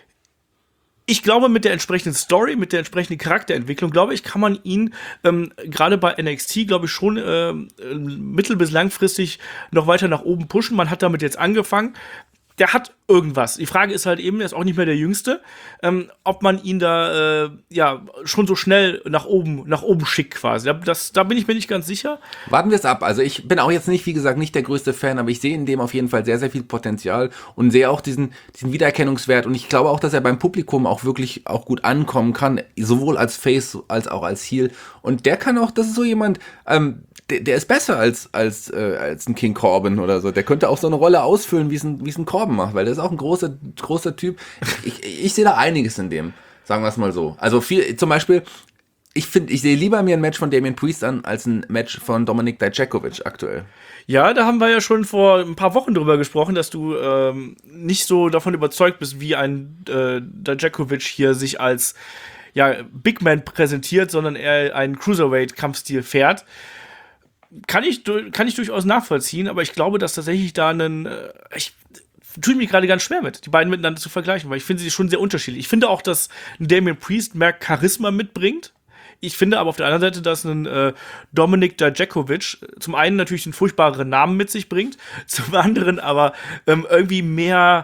ich glaube, mit der entsprechenden Story, mit der entsprechenden Charakterentwicklung, glaube ich, kann man ihn gerade bei NXT, glaube ich, schon mittel- bis langfristig noch weiter nach oben pushen. Man hat damit jetzt angefangen. Der hat irgendwas. Die Frage ist halt eben, er ist auch nicht mehr der Jüngste, ob man ihn da schon so schnell nach oben schickt quasi. Da bin ich mir nicht ganz sicher. Warten wir es ab. Also ich bin auch jetzt nicht, wie gesagt, nicht der größte Fan, aber ich sehe in dem auf jeden Fall sehr, sehr viel Potenzial und sehe auch diesen Wiedererkennungswert und ich glaube auch, dass er beim Publikum auch wirklich auch gut ankommen kann, sowohl als Face als auch als Heel. Und der kann auch, das ist so jemand, der ist besser als ein King Corbin oder so. Der könnte auch so eine Rolle ausfüllen, wie es ein Corbin macht, weil der ist auch ein großer Typ. Ich sehe da einiges in dem, sagen wir es mal so. Also viel, zum Beispiel, ich sehe lieber mir ein Match von Damian Priest an, als ein Match von Dominik Dijakovic aktuell. Ja, da haben wir ja schon vor ein paar Wochen drüber gesprochen, dass du nicht so davon überzeugt bist, wie ein Dijakovic hier sich als Big Man präsentiert, sondern er einen Cruiserweight-Kampfstil fährt. Kann ich durchaus nachvollziehen, aber ich glaube, dass tatsächlich da ich tue mich gerade ganz schwer mit, die beiden miteinander zu vergleichen, weil ich finde sie schon sehr unterschiedlich. Ich finde auch, dass ein Damian Priest mehr Charisma mitbringt. Ich finde aber auf der anderen Seite, dass ein Dominik Dijakovic zum einen natürlich einen furchtbaren Namen mit sich bringt, zum anderen aber irgendwie mehr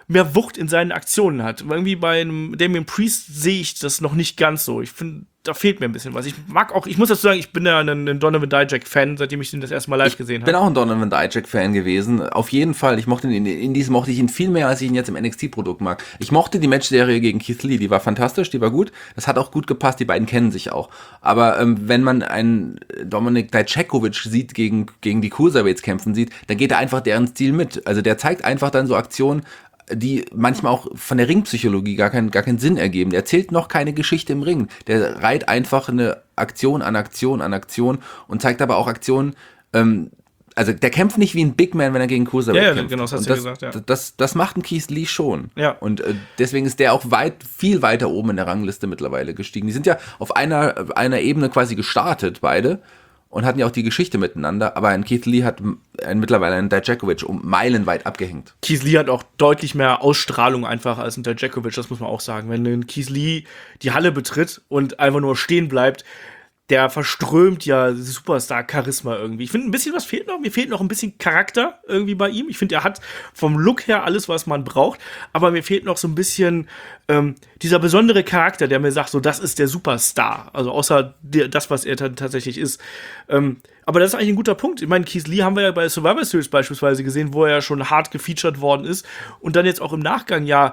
mehr Wucht in seinen Aktionen hat. Irgendwie bei einem Damian Priest sehe ich das noch nicht ganz so. Ich finde, da fehlt mir ein bisschen was. Ich muss dazu sagen, ich bin ja ein Donovan Dijak-Fan, seitdem ich ihn das erste Mal live gesehen habe. Ich bin auch ein Donovan Dijak-Fan gewesen. Auf jeden Fall. Ich mochte ihn in Indies mochte ich ihn viel mehr, als ich ihn jetzt im NXT-Produkt mag. Ich mochte die Matchserie gegen Keith Lee. Die war fantastisch, die war gut. Das hat auch gut gepasst. Die beiden kennen sich auch. Aber wenn man einen Dominik Dijakovic sieht, gegen die Cruiserweights kämpfen sieht, dann geht er einfach deren Stil mit. Also der zeigt einfach dann so Aktionen, die manchmal auch von der Ringpsychologie gar keinen Sinn ergeben. Der erzählt noch keine Geschichte im Ring. Der reiht einfach eine Aktion an Aktion an Aktion und zeigt aber auch Aktionen, also der kämpft nicht wie ein Big Man, wenn er gegen Cruiserweight kämpft. Genau, das hast du gesagt, ja. Das macht ein Keith Lee schon. Ja. Und deswegen ist der auch viel weiter oben in der Rangliste mittlerweile gestiegen. Die sind ja auf einer Ebene quasi gestartet, beide. Und hatten ja auch die Geschichte miteinander, aber ein Keith Lee hat mittlerweile einen Dijakovic meilenweit abgehängt. Keith Lee hat auch deutlich mehr Ausstrahlung einfach als ein Dijakovic, das muss man auch sagen. Wenn ein Keith Lee die Halle betritt und einfach nur stehen bleibt, der verströmt ja Superstar-Charisma irgendwie. Ich finde, ein bisschen was fehlt noch. Mir fehlt noch ein bisschen Charakter irgendwie bei ihm. Ich finde, er hat vom Look her alles, was man braucht. Aber mir fehlt noch so ein bisschen dieser besondere Charakter, der mir sagt, so, das ist der Superstar. Also außer das, was er tatsächlich ist. Aber das ist eigentlich ein guter Punkt. Ich meine, Keith Lee haben wir ja bei Survivor Series beispielsweise gesehen, wo er ja schon hart gefeatured worden ist. Und dann jetzt auch im Nachgang ja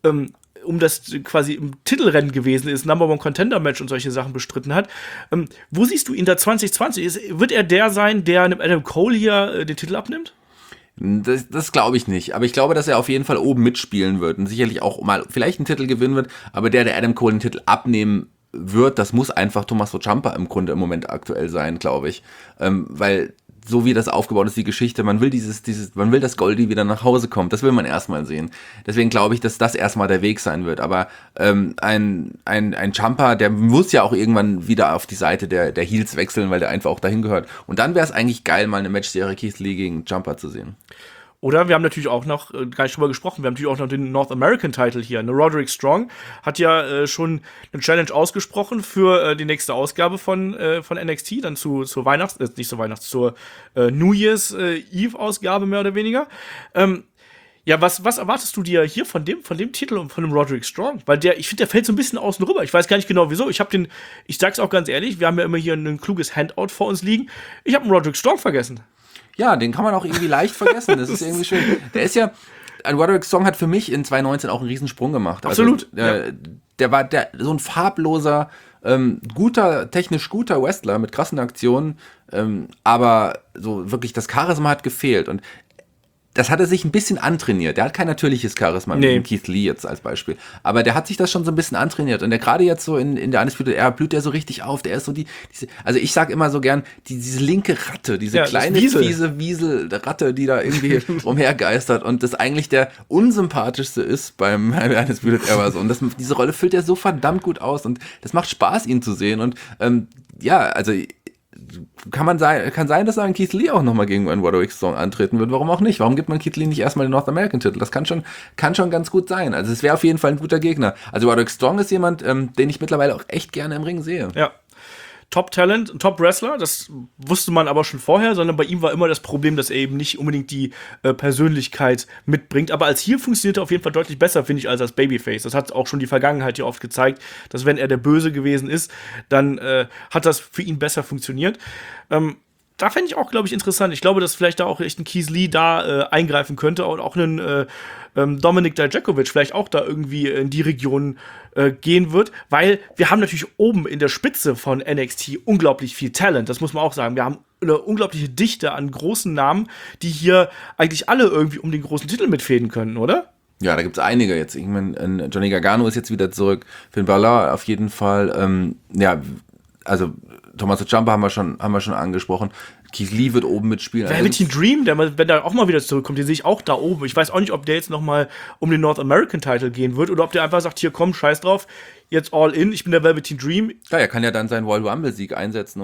um das quasi im Titelrennen gewesen ist, Number One Contender Match und solche Sachen bestritten hat. Wo siehst du ihn da 2020? Wird er der sein, der einem Adam Cole hier den Titel abnimmt? Das glaube ich nicht. Aber ich glaube, dass er auf jeden Fall oben mitspielen wird und sicherlich auch mal vielleicht einen Titel gewinnen wird. Aber der Adam Cole den Titel abnehmen wird, das muss einfach Tommaso Ciampa im Grunde im Moment aktuell sein, glaube ich. Weil so wie das aufgebaut ist, die Geschichte, man will man will, dass Goldie wieder nach Hause kommt, das will man erstmal sehen. Deswegen glaube ich, dass das erstmal der Weg sein wird. Aber ein Ciampa, der muss ja auch irgendwann wieder auf die Seite der Heels wechseln, weil der einfach auch dahin gehört. Und dann wäre es eigentlich geil, mal eine Matchserie Keith Lee gegen Ciampa zu sehen. Oder wir haben natürlich auch noch, gar nicht drüber gesprochen, wir haben natürlich auch noch den North American Title hier. Ne, Roderick Strong hat ja schon eine Challenge ausgesprochen für die nächste Ausgabe von NXT, dann zur New Year's Eve Ausgabe mehr oder weniger. Ja, was erwartest du dir hier von dem Titel und von dem Roderick Strong? Weil ich finde, der fällt so ein bisschen außen rüber. Ich weiß gar nicht genau wieso. Ich sag's auch ganz ehrlich, wir haben ja immer hier ein kluges Handout vor uns liegen. Ich habe einen Roderick Strong vergessen. Ja, den kann man auch irgendwie leicht vergessen. Das ist irgendwie schön. Der ist ja, ein Roderick Strong hat für mich in 2019 auch einen Riesensprung gemacht. Absolut. Also, der war so ein farbloser, technisch guter Wrestler mit krassen Aktionen, aber so wirklich das Charisma hat gefehlt. Und das hat er sich ein bisschen antrainiert. Der hat kein natürliches Charisma, wie Keith Lee jetzt als Beispiel. Aber der hat sich das schon so ein bisschen antrainiert. Und der gerade jetzt so in der Undisputed Era blüht der so richtig auf. Der ist so also ich sag immer so gern, diese linke Ratte, diese kleine, fiese Wiesel-Ratte, die da irgendwie umhergeistert und das eigentlich der unsympathischste ist beim Undisputed Era. Und diese Rolle füllt er so verdammt gut aus. Und das macht Spaß, ihn zu sehen. Und also kann sein, dass ein Keith Lee auch nochmal gegen einen Roderick Strong antreten wird. Warum auch nicht? Warum gibt man Keith Lee nicht erstmal den North American Titel? Das kann schon ganz gut sein. Also es wäre auf jeden Fall ein guter Gegner. Also Roderick Strong ist jemand, den ich mittlerweile auch echt gerne im Ring sehe. Ja. Top-Talent, Top-Wrestler, das wusste man aber schon vorher, sondern bei ihm war immer das Problem, dass er eben nicht unbedingt die Persönlichkeit mitbringt. Aber als Heel funktioniert er auf jeden Fall deutlich besser, finde ich, als Babyface. Das hat auch schon die Vergangenheit hier oft gezeigt, dass wenn er der Böse gewesen ist, dann hat das für ihn besser funktioniert. Da fände ich auch, glaube ich, interessant. Ich glaube, dass vielleicht da auch echt ein Keith Lee da eingreifen könnte und auch einen Dominik Dijakovic vielleicht auch da irgendwie in die Region gehen wird, weil wir haben natürlich oben in der Spitze von NXT unglaublich viel Talent, das muss man auch sagen. Wir haben eine unglaubliche Dichte an großen Namen, die hier eigentlich alle irgendwie um den großen Titel mitfäden können, oder? Ja, da gibt's einige jetzt. Ich meine, Johnny Gargano ist jetzt wieder zurück, Finn Balor auf jeden Fall. Also Tommaso Ciampa haben wir schon angesprochen. Keith Lee wird oben mitspielen. Velveteen Dream, wenn der auch mal wieder zurückkommt, den sehe ich auch da oben. Ich weiß auch nicht, ob der jetzt noch mal um den North American Title gehen wird oder ob der einfach sagt, hier komm, scheiß drauf, jetzt all in, ich bin der Velveteen Dream. Ja, er kann ja dann seinen Royal Rumble-Sieg einsetzen,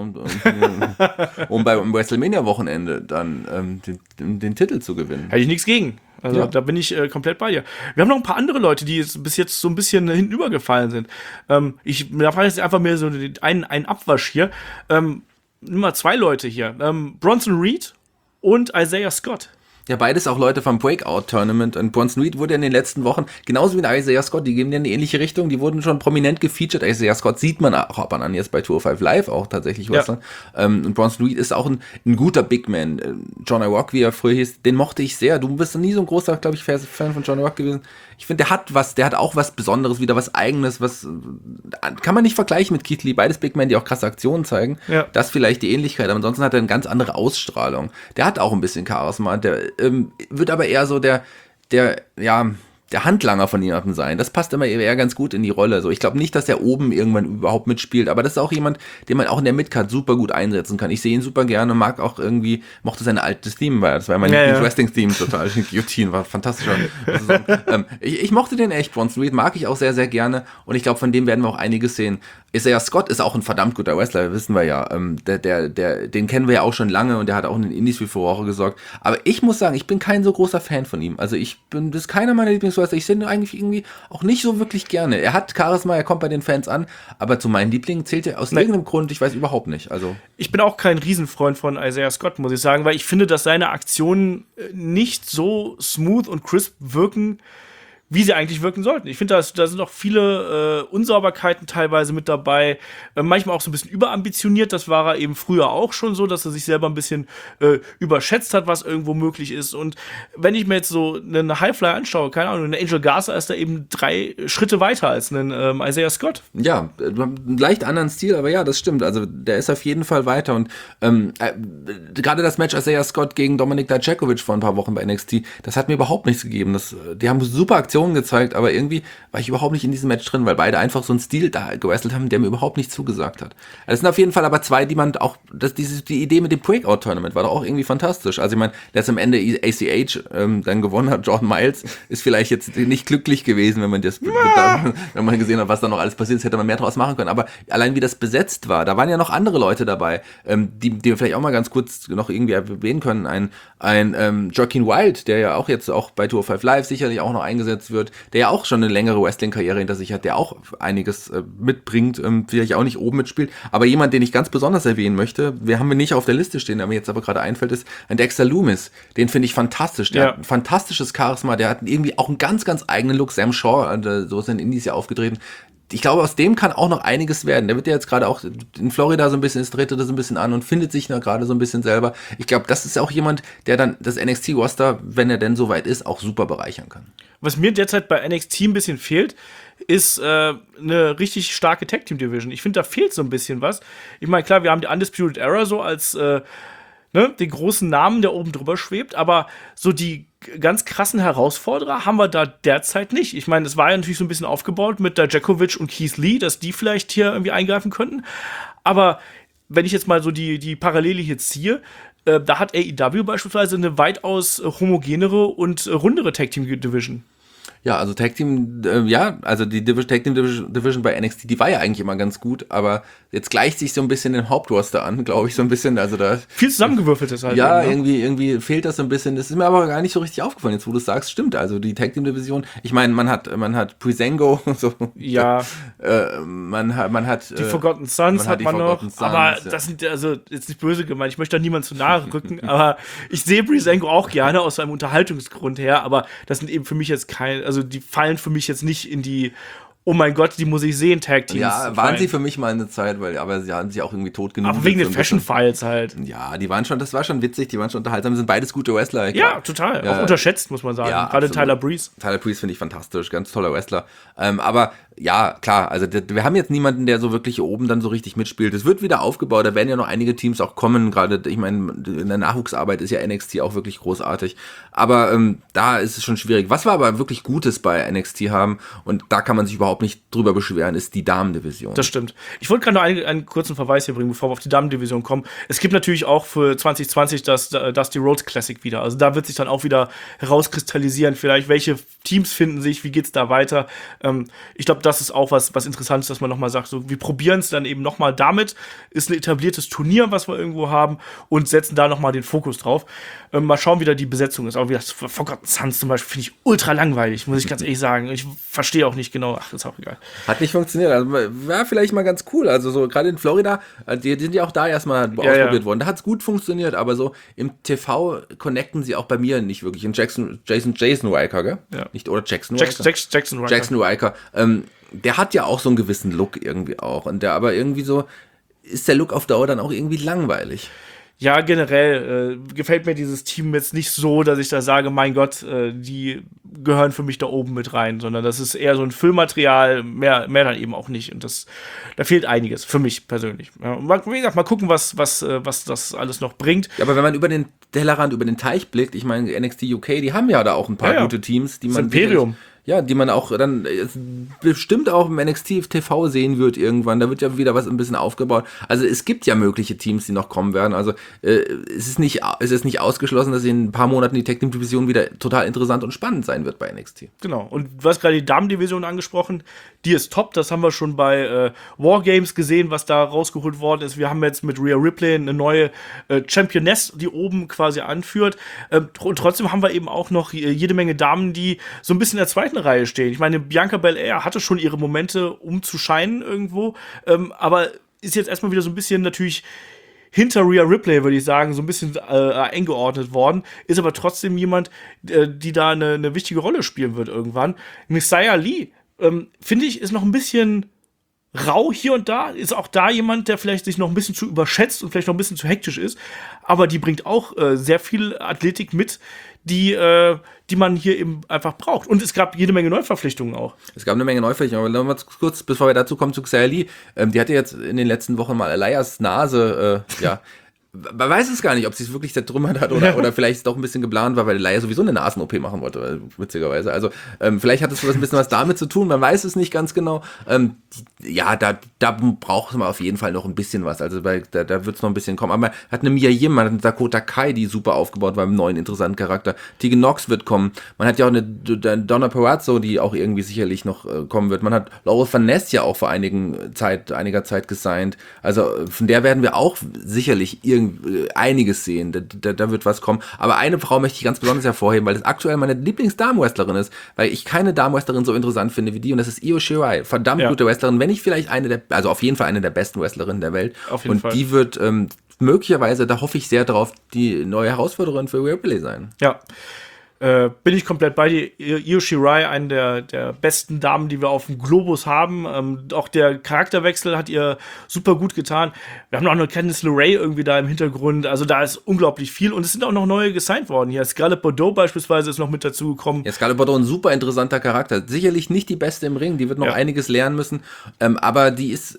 um beim WrestleMania-Wochenende dann den Titel zu gewinnen. Hätte ich nichts gegen. Also ja. Da bin ich komplett bei dir. Wir haben noch ein paar andere Leute, die jetzt bis jetzt so ein bisschen hinübergefallen sind. Da fand ich jetzt einfach mehr so einen Abwasch hier. Nimm mal zwei Leute hier. Bronson Reed und Isaiah Scott. Ja, beides auch Leute vom Breakout-Tournament, und Bronson Reed wurde in den letzten Wochen, genauso wie Isaiah Scott, die gehen in eine ähnliche Richtung, die wurden schon prominent gefeatured. Isaiah Scott sieht man auch ab und an jetzt bei 205 Live auch tatsächlich was. Ja. Und Bronson Reed ist auch ein guter Big Man. John Rock, wie er früher hieß, den mochte ich sehr. Du bist nie so ein großer, glaube ich, Fan von John Rock gewesen. Ich finde, der hat auch was Besonderes, wieder was Eigenes, was kann man nicht vergleichen mit Keith Lee. Beides Big Men, die auch krasse Aktionen zeigen. Ja. Das vielleicht die Ähnlichkeit, aber ansonsten hat er eine ganz andere Ausstrahlung. Der hat auch ein bisschen Charisma, der wird aber eher so der Handlanger von jemandem sein. Das passt immer eher ganz gut in die Rolle. So, ich glaube nicht, dass er oben irgendwann überhaupt mitspielt, aber das ist auch jemand, den man auch in der Midcard super gut einsetzen kann. Ich sehe ihn super gerne, mochte sein altes Theme, weil das war mein Wrestling-Theme total. Guillotine war fantastisch. Ich mochte den echt. Bronson Reed mag ich auch sehr, sehr gerne, und ich glaube, von dem werden wir auch einiges sehen. Isaiah Scott ist auch ein verdammt guter Wrestler, wissen wir ja. Den kennen wir ja auch schon lange, und der hat auch in den Indies für Furore gesorgt. Aber ich muss sagen, ich bin kein so großer Fan von ihm. Also das ist keiner meiner Lieblingswrestler. Ich sehe ihn eigentlich irgendwie auch nicht so wirklich gerne. Er hat Charisma, er kommt bei den Fans an, aber zu meinen Lieblingen zählt er aus irgendeinem Grund, ich weiß überhaupt nicht. Also ich bin auch kein Riesenfreund von Isaiah Scott, muss ich sagen, weil ich finde, dass seine Aktionen nicht so smooth und crisp wirken, wie sie eigentlich wirken sollten. Ich finde, da sind auch viele Unsauberkeiten teilweise mit dabei. Manchmal auch so ein bisschen überambitioniert. Das war er eben früher auch schon so, dass er sich selber ein bisschen überschätzt hat, was irgendwo möglich ist. Und wenn ich mir jetzt so einen Highflyer anschaue, keine Ahnung, eine Angel Garza ist da eben 3 Schritte weiter als einen Isaiah Scott. Ja, einen leicht anderen Stil, aber ja, das stimmt. Also der ist auf jeden Fall weiter. Und gerade das Match Isaiah Scott gegen Dominik Dijakovic vor ein paar Wochen bei NXT, das hat mir überhaupt nichts gegeben. Die haben super Aktionen gezeigt, aber irgendwie war ich überhaupt nicht in diesem Match drin, weil beide einfach so einen Stil da gewrestelt haben, der mir überhaupt nicht zugesagt hat. Es sind auf jeden Fall aber 2, die man auch, die Idee mit dem Breakout-Tournament war doch auch irgendwie fantastisch. Also ich meine, dass am Ende ACH dann gewonnen hat, Jordan Miles, ist vielleicht jetzt nicht glücklich gewesen, wenn man gesehen hat, was da noch alles passiert ist, hätte man mehr draus machen können. Aber allein wie das besetzt war, da waren ja noch andere Leute dabei, die wir vielleicht auch mal ganz kurz noch irgendwie erwähnen können. Ein Joaquin Wilde, der ja auch jetzt auch bei 205 Live sicherlich auch noch eingesetzt wird, der ja auch schon eine längere Wrestling-Karriere hinter sich hat, der auch einiges mitbringt, vielleicht auch nicht oben mitspielt, aber jemand, den ich ganz besonders erwähnen möchte, haben wir nicht auf der Liste stehen, der mir jetzt aber gerade einfällt, ist ein Dexter Loomis. Den finde ich fantastisch. Der hat ein fantastisches Charisma, der hat irgendwie auch einen ganz, ganz eigenen Look. Sam Shaw, so ist in Indies ja aufgetreten. Ich glaube, aus dem kann auch noch einiges werden. Der wird ja jetzt gerade auch in Florida so ein bisschen, es dreht das ein bisschen an und findet sich da gerade so ein bisschen selber. Ich glaube, das ist auch jemand, der dann das NXT-Roster, wenn er denn soweit ist, auch super bereichern kann. Was mir derzeit bei NXT ein bisschen fehlt, ist eine richtig starke Tag-Team-Division. Ich finde, da fehlt so ein bisschen was. Ich meine, klar, wir haben die Undisputed Era so als den großen Namen, der oben drüber schwebt, aber so die ganz krassen Herausforderer haben wir da derzeit nicht. Ich meine, es war ja natürlich so ein bisschen aufgebaut mit Dijakovic und Keith Lee, dass die vielleicht hier irgendwie eingreifen könnten. Aber wenn ich jetzt mal so die Parallele hier ziehe, da hat AEW beispielsweise eine weitaus homogenere und rundere Tag-Team-Division. Ja, also Tag Team, also die Tag Team Division bei NXT, die war ja eigentlich immer ganz gut, aber jetzt gleicht sich so ein bisschen den Hauptroster an, glaube ich, so ein bisschen, also da... Viel zusammengewürfeltes halt. Ja, irgendwie fehlt das so ein bisschen, das ist mir aber gar nicht so richtig aufgefallen, jetzt wo du es sagst, stimmt, also die Tag Team Division, ich meine, man hat Breezango, so. Ja. Man hat... Die Forgotten Sons hat man noch, aber das sind, also jetzt nicht böse gemeint, ich möchte da niemand zu nahe rücken, aber ich sehe Breezango auch gerne aus einem Unterhaltungsgrund her, aber das sind eben für mich jetzt also die fallen für mich jetzt nicht in die, oh mein Gott, die muss ich sehen, Tag-Teams. Ja, waren sie für mich mal eine Zeit, aber sie haben sich auch irgendwie tot genug. Aber wegen den Fashion-Files halt. Ja, das war schon witzig, die waren schon unterhaltsam, sind beides gute Wrestler. Ja, total. Auch unterschätzt, muss man sagen. Ja, gerade Tyler Breeze. Tyler Breeze finde ich fantastisch, ganz toller Wrestler. Aber ja, klar, also wir haben jetzt niemanden, der so wirklich oben dann so richtig mitspielt. Es wird wieder aufgebaut, da werden ja noch einige Teams auch kommen, gerade, ich meine, in der Nachwuchsarbeit ist ja NXT auch wirklich großartig, aber da ist es schon schwierig. Was wir aber wirklich Gutes bei NXT haben, und da kann man sich überhaupt nicht drüber beschweren, ist die Damendivision. Das stimmt. Ich wollte gerade noch einen kurzen Verweis hier bringen, bevor wir auf die Damendivision kommen. Es gibt natürlich auch für 2020 das Dusty Rhodes Classic wieder, also da wird sich dann auch wieder herauskristallisieren, vielleicht welche Teams finden sich, wie geht's da weiter. Ich glaube, das ist auch was Interessantes, dass man nochmal sagt, so, wir probieren es dann eben nochmal damit, ist ein etabliertes Turnier, was wir irgendwo haben, und setzen da nochmal den Fokus drauf. Mal schauen, wie da die Besetzung ist. Aber wie das Forgotten Sons zum Beispiel finde ich ultra langweilig, muss ich ganz ehrlich sagen. Ich verstehe auch nicht genau. ist auch egal. Hat nicht funktioniert. Also war vielleicht mal ganz cool. Also so gerade in Florida, die sind ja auch da erstmal ausprobiert worden. Da hat es gut funktioniert, aber so im TV connecten sie auch bei mir nicht wirklich. In Jason Riker, gell? Ja. Nicht, oder Jackson Riker? Jackson Riker. Jackson Riker. Der hat ja auch so einen gewissen Look irgendwie auch. Und der aber irgendwie so, ist der Look auf Dauer dann auch irgendwie langweilig. Ja, generell gefällt mir dieses Team jetzt nicht so, dass ich da sage, mein Gott, die gehören für mich da oben mit rein, sondern das ist eher so ein Füllmaterial, mehr dann eben auch nicht. Und da fehlt einiges für mich persönlich. Ja, und wie gesagt, mal gucken, was das alles noch bringt. Ja, aber wenn man über den Tellerrand, über den Teich blickt, ich meine, NXT UK, die haben ja da auch ein paar gute Teams, die man Imperium. Ja, die man auch dann bestimmt auch im NXT TV sehen wird irgendwann. Da wird ja wieder was ein bisschen aufgebaut. Also es gibt ja mögliche Teams, die noch kommen werden. Also es ist nicht ausgeschlossen, dass in ein paar Monaten die Tag-Team-Division wieder total interessant und spannend sein wird bei NXT. Genau. Und du hast gerade die Damen-Division angesprochen. Die ist top. Das haben wir schon bei Wargames gesehen, was da rausgeholt worden ist. Wir haben jetzt mit Rhea Ripley eine neue Championess, die oben quasi anführt. Und trotzdem haben wir eben auch noch jede Menge Damen, die so ein bisschen in der zweiten Reihe stehen. Ich meine, Bianca Belair hatte schon ihre Momente, um zu scheinen irgendwo, aber ist jetzt erstmal wieder so ein bisschen natürlich hinter Rhea Ripley, würde ich sagen, so ein bisschen eingeordnet worden, ist aber trotzdem jemand, die da eine wichtige Rolle spielen wird irgendwann. Messiah Lee, finde ich, ist noch ein bisschen rau hier und da, ist auch da jemand, der vielleicht sich noch ein bisschen zu überschätzt und vielleicht noch ein bisschen zu hektisch ist, aber die bringt auch sehr viel Athletik mit, die man hier eben einfach braucht. Und es gab jede Menge Neuverpflichtungen auch. Es gab eine Menge Neuverpflichtungen, aber noch mal kurz, bevor wir dazu kommen, zu Xia Li, die hatte jetzt in den letzten Wochen mal Elias Nase, man weiß es gar nicht, ob sie es wirklich zertrümmert hat oder vielleicht es doch ein bisschen geplant war, weil Elias sowieso eine Nasen-OP machen wollte, witzigerweise. Also vielleicht hat es ein bisschen was damit zu tun, man weiß es nicht ganz genau. Da braucht man auf jeden Fall noch ein bisschen was. Also da wird es noch ein bisschen kommen. Aber man hat eine Mia Yim, man hat eine Dakota Kai, die super aufgebaut war, mit einem neuen interessanten Charakter. Tegan Nox wird kommen. Man hat ja auch eine Donna Purrazzo, die auch irgendwie sicherlich noch kommen wird. Man hat Laurel Van Ness ja auch vor einiger Zeit gesigned. Also von der werden wir auch sicherlich einiges sehen. Da wird was kommen. Aber eine Frau möchte ich ganz besonders hervorheben, weil das aktuell meine Lieblings-Damen-Wrestlerin ist, weil ich keine Damen-Wrestlerin so interessant finde wie die, und das ist Io Shirai. Verdammt gute Wrestlerin, wenn nicht vielleicht auf jeden Fall eine der besten Wrestlerinnen der Welt. Auf jeden Fall. Die wird möglicherweise, da hoffe ich sehr drauf, die neue Herausforderin für Rhea Ripley sein. Ja. Bin ich komplett bei dir. Io Shirai, eine der besten Damen, die wir auf dem Globus haben. Auch der Charakterwechsel hat ihr super gut getan. Wir haben auch noch Candice LeRae irgendwie da im Hintergrund. Also da ist unglaublich viel. Und es sind auch noch neue gesigned worden hier. Scarlett Bordeaux beispielsweise ist noch mit dazu gekommen. Ja, Scarlett Bordeaux, ein super interessanter Charakter. Sicherlich nicht die beste im Ring. Die wird noch einiges lernen müssen. Aber die ist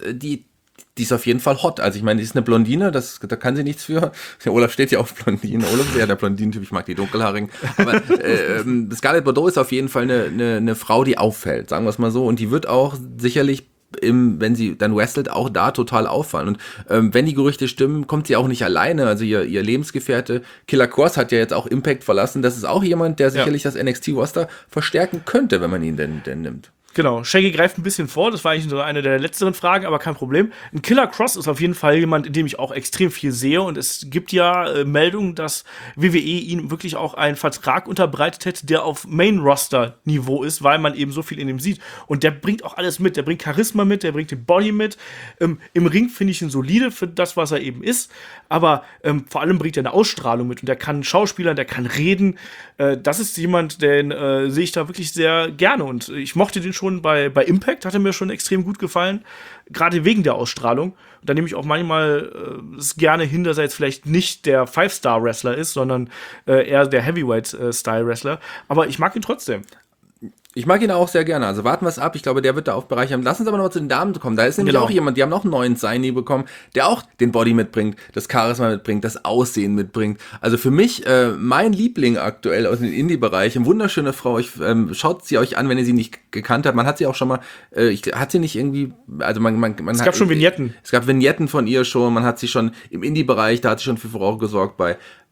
auf jeden Fall hot. Also ich meine, die ist eine Blondine, da kann sie nichts für. Der Olaf steht ja auf Blondinen. Olaf ist ja der Blondinentyp, ich mag die Dunkelhaarigen. Aber Scarlett Bordeaux ist auf jeden Fall eine Frau, die auffällt, sagen wir es mal so. Und die wird auch sicherlich, wenn sie dann wrestelt, auch da total auffallen. Und wenn die Gerüchte stimmen, kommt sie auch nicht alleine. Also ihr Lebensgefährte Killer Cross hat ja jetzt auch Impact verlassen. Das ist auch jemand, der sicherlich das NXT-Roster verstärken könnte, wenn man ihn denn nimmt. Genau, Shaggy greift ein bisschen vor, das war eigentlich so eine der letzteren Fragen, aber kein Problem. Ein Killer Cross ist auf jeden Fall jemand, in dem ich auch extrem viel sehe, und es gibt ja Meldungen, dass WWE ihm wirklich auch einen Vertrag unterbreitet hätte, der auf Main-Roster-Niveau ist, weil man eben so viel in ihm sieht. Und der bringt auch alles mit, der bringt Charisma mit, der bringt den Body mit. Im Ring finde ich ihn solide für das, was er eben ist, aber vor allem bringt er eine Ausstrahlung mit, und der kann Schauspielern, der kann reden. Das ist jemand, den sehe ich da wirklich sehr gerne, und ich mochte den schon bei Impact, hat er mir schon extrem gut gefallen, gerade wegen der Ausstrahlung. Und da nehme ich auch manchmal es gerne hin, dass er jetzt vielleicht nicht der 5-Star-Wrestler ist, sondern eher der Heavyweight-Style-Wrestler. Aber ich mag ihn trotzdem. Ich mag ihn auch sehr gerne. Also warten wir es ab. Ich glaube, der wird da aufbereichern. Lass uns aber noch mal zu den Damen kommen. Da ist nämlich auch jemand, die haben noch einen neuen Signing bekommen, der auch den Body mitbringt, das Charisma mitbringt, das Aussehen mitbringt. Also für mich mein Liebling aktuell aus dem Indie-Bereich. Eine wunderschöne Frau. Schaut sie euch an, wenn ihr sie nicht gekannt habt. Man hat sie auch schon mal, hat sie nicht irgendwie, also es gab schon Vignetten. Es gab Vignetten von ihr schon. Man hat sie schon im Indie-Bereich, da hat sie schon für Furore gesorgt bei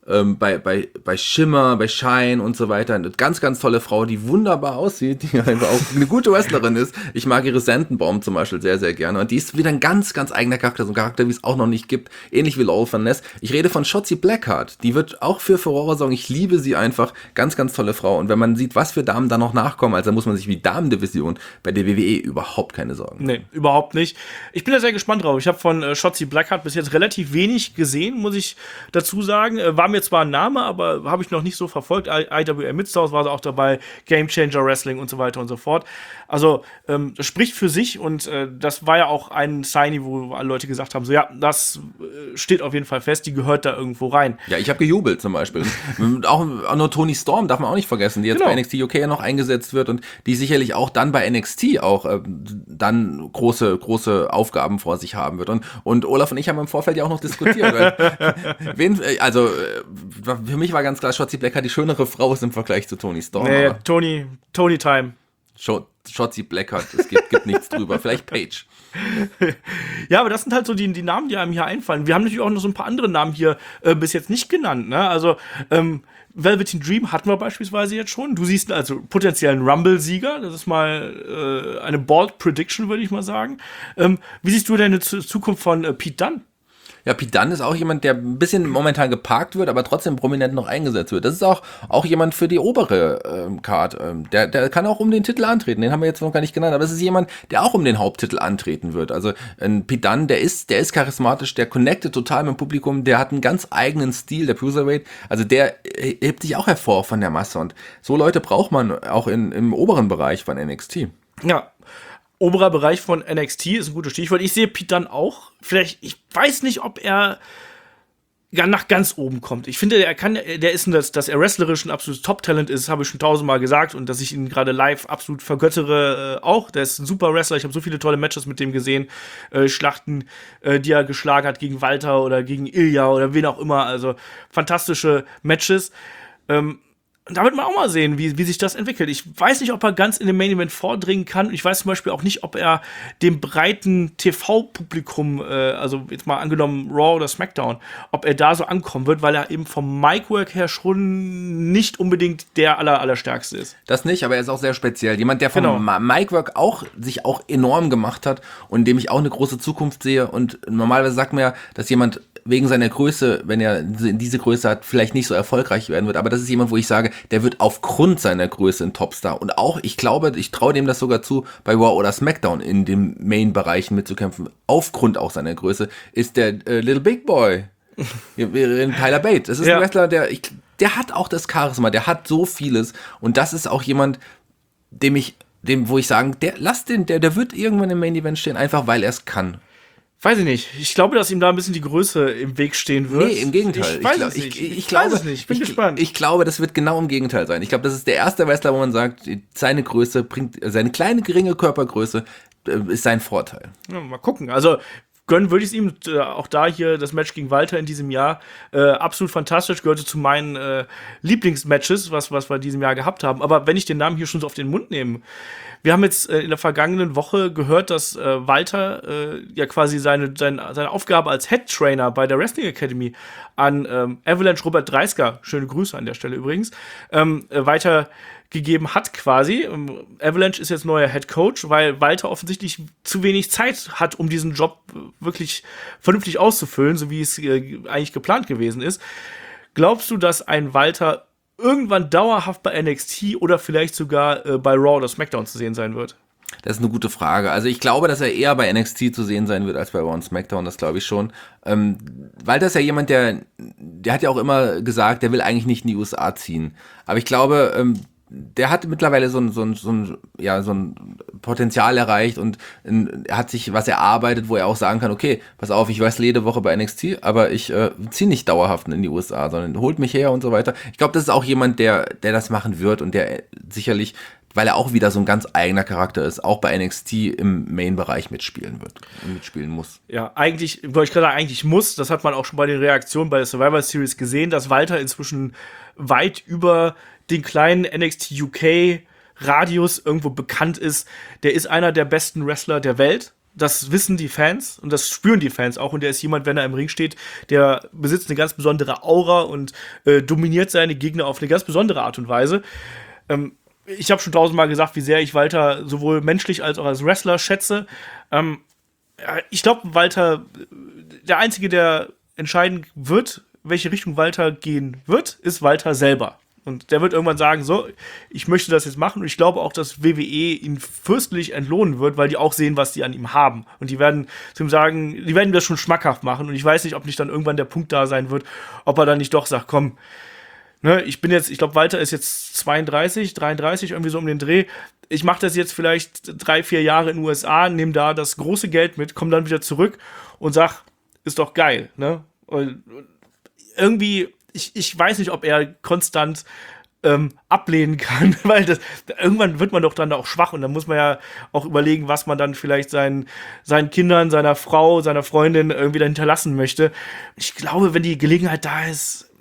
bei Shimmer, bei Shine und so weiter. Eine ganz, ganz tolle Frau, die wunderbar aussieht, die einfach auch eine gute Wrestlerin ist. Ich mag ihre Sandenbaum zum Beispiel sehr, sehr gerne. Und die ist wieder ein ganz, ganz eigener Charakter, so ein Charakter, wie es auch noch nicht gibt. Ähnlich wie Laurel Van Ness. Ich rede von Shotzi Blackheart. Die wird auch für Furore sorgen. Ich liebe sie einfach. Ganz, ganz tolle Frau. Und wenn man sieht, was für Damen da noch nachkommen, also muss man sich wie die Damendivision bei der WWE überhaupt keine Sorgen. Nee, überhaupt nicht. Ich bin da sehr gespannt drauf. Ich habe von Shotzi Blackheart bis jetzt relativ wenig gesehen, muss ich dazu sagen. War mir zwar ein Name, aber habe ich noch nicht so verfolgt. IWA Mid-South war auch dabei, Game Changer Wrestling und so weiter und so fort. Also, das spricht für sich und das war ja auch ein Signing, wo alle Leute gesagt haben, so ja, das steht auf jeden Fall fest, die gehört da irgendwo rein. Ja, ich habe gejubelt zum Beispiel. auch nur Toni Storm darf man auch nicht vergessen, die jetzt bei NXT UK ja noch eingesetzt wird und die sicherlich auch dann bei NXT auch dann große Aufgaben vor sich haben wird. Und Olaf und ich haben im Vorfeld ja auch noch diskutiert. Für mich war ganz klar, Shotzi Blackheart die schönere Frau ist im Vergleich zu Toni Storm. Nee, Tony Time. Shotzi Blackheart, es gibt nichts drüber. Vielleicht Paige. Ja, aber das sind halt so die Namen, die einem hier einfallen. Wir haben natürlich auch noch so ein paar andere Namen hier bis jetzt nicht genannt. Ne? Also Velveteen Dream hatten wir beispielsweise jetzt schon. Du siehst also potenziellen Rumble-Sieger. Das ist mal eine Bold Prediction, würde ich mal sagen. Wie siehst du deine Zukunft von Pete Dunne? Ja, Pete Dunne ist auch jemand, der ein bisschen momentan geparkt wird, aber trotzdem prominent noch eingesetzt wird. Das ist auch jemand für die obere Card. Der kann auch um den Titel antreten. Den haben wir jetzt noch gar nicht genannt. Aber es ist jemand, der auch um den Haupttitel antreten wird. Also Pete Dunne, der ist charismatisch, der connectet total mit dem Publikum. Der hat einen ganz eigenen Stil, der Cruiserweight. Also der hebt sich auch hervor von der Masse. Und so Leute braucht man auch im oberen Bereich von NXT. Ja. Oberer Bereich von NXT ist ein gutes Stichwort. Ich sehe Pete Dunne auch. Vielleicht, ich weiß nicht, ob er nach ganz oben kommt. Ich finde, dass er wrestlerisch ein absolutes Top-Talent ist, habe ich schon tausendmal gesagt und dass ich ihn gerade live absolut vergöttere auch. Der ist ein super Wrestler. Ich habe so viele tolle Matches mit dem gesehen. Schlachten, die er geschlagen hat gegen Walter oder gegen Ilja oder wen auch immer. Also fantastische Matches. Da wird man auch mal sehen, wie sich das entwickelt. Ich weiß nicht, ob er ganz in den Main Event vordringen kann. Ich weiß zum Beispiel auch nicht, ob er dem breiten TV-Publikum, also jetzt mal angenommen Raw oder SmackDown, ob er da so ankommen wird, weil er eben vom Micwork her schon nicht unbedingt der Allerstärkste ist. Das nicht, aber er ist auch sehr speziell. Jemand, der vom Micwork sich auch enorm gemacht hat und dem ich auch eine große Zukunft sehe. Und normalerweise sagt man ja, dass jemand wegen seiner Größe, wenn er diese Größe hat, vielleicht nicht so erfolgreich werden wird. Aber das ist jemand, wo ich sage, der wird aufgrund seiner Größe ein Topstar. Und auch, ich glaube, ich traue dem das sogar zu, bei Raw oder SmackDown in den Main-Bereichen mitzukämpfen. Aufgrund auch seiner Größe ist der Little Big Boy. Tyler Bate. Das ist ein Wrestler, der hat auch das Charisma, der hat so vieles. Und das ist auch jemand, wo ich sagen, der wird irgendwann im Main-Event stehen, einfach weil er es kann. Weiß ich nicht. Ich glaube, dass ihm da ein bisschen die Größe im Weg stehen wird. Nee, im Gegenteil. Ich weiß es nicht. Ich glaube es nicht. Ich bin gespannt. Ich glaube, das wird genau im Gegenteil sein. Ich glaube, das ist der erste Wrestler, wo man sagt, seine Größe seine kleine, geringe Körpergröße ist sein Vorteil. Ja, mal gucken. Also, gönnen würde ich es ihm. Auch da hier das Match gegen Walter in diesem Jahr. Absolut fantastisch. Gehörte zu meinen Lieblingsmatches, was wir in diesem Jahr gehabt haben. Aber wenn ich den Namen hier schon so auf den Mund nehme. Wir haben jetzt in der vergangenen Woche gehört, dass Walter ja quasi seine Aufgabe als Head Trainer bei der Wrestling Academy an Avalanche Robert Dreisker, schöne Grüße an der Stelle übrigens, weitergegeben hat quasi. Avalanche ist jetzt neuer Head Coach, weil Walter offensichtlich zu wenig Zeit hat, um diesen Job wirklich vernünftig auszufüllen, so wie es eigentlich geplant gewesen ist. Glaubst du, dass ein Walter irgendwann dauerhaft bei NXT oder vielleicht sogar bei Raw oder SmackDown zu sehen sein wird? Das ist eine gute Frage. Also ich glaube, dass er eher bei NXT zu sehen sein wird als bei Raw und SmackDown, das glaube ich schon. Weil das ja jemand, der hat ja auch immer gesagt, der will eigentlich nicht in die USA ziehen. Aber ich glaube, der hat mittlerweile so ein Potenzial erreicht und er hat sich was erarbeitet, wo er auch sagen kann, okay, pass auf, ich wrestle jede Woche bei NXT, aber ich ziehe nicht dauerhaft in die USA, sondern holt mich her und so weiter. Ich glaube, das ist auch jemand, der das machen wird und der sicherlich, weil er auch wieder so ein ganz eigener Charakter ist, auch bei NXT im Main-Bereich mitspielen muss. Ja, eigentlich, wollte ich gerade sagen, eigentlich muss, das hat man auch schon bei den Reaktionen bei der Survivor Series gesehen, dass Walter inzwischen weit über den kleinen NXT UK Radius irgendwo bekannt ist. Der ist einer der besten Wrestler der Welt. das wissen die Fans und das spüren die Fans auch. Und der ist jemand, wenn er im Ring steht, der besitzt eine ganz besondere Aura und dominiert seine Gegner auf eine ganz besondere Art und Weise. Ich habe schon 1000-mal gesagt, wie sehr ich Walter sowohl menschlich als auch als Wrestler schätze. Ich glaube, Walter, der Einzige, der entscheiden wird, welche Richtung Walter gehen wird, ist Walter selber. Und der wird irgendwann sagen, so, ich möchte das jetzt machen. Und ich glaube auch, dass WWE ihn fürstlich entlohnen wird, weil die auch sehen, was die an ihm haben. Und die werden zu ihm sagen, die werden ihm das schon schmackhaft machen. Und ich weiß nicht, ob nicht dann irgendwann der Punkt da sein wird, ob er dann nicht doch sagt, komm, ne, ich glaube, Walter ist jetzt 32, 33, irgendwie so um den Dreh. Ich mache das jetzt vielleicht 3-4 Jahre in den USA, nehme da das große Geld mit, komme dann wieder zurück und sag, ist doch geil, ne? Und irgendwie, ich weiß nicht, ob er konstant ablehnen kann, weil irgendwann wird man doch dann auch schwach und dann muss man ja auch überlegen, was man dann vielleicht seinen Kindern, seiner Frau, seiner Freundin irgendwie dann hinterlassen möchte. Ich glaube, wenn die Gelegenheit da ist,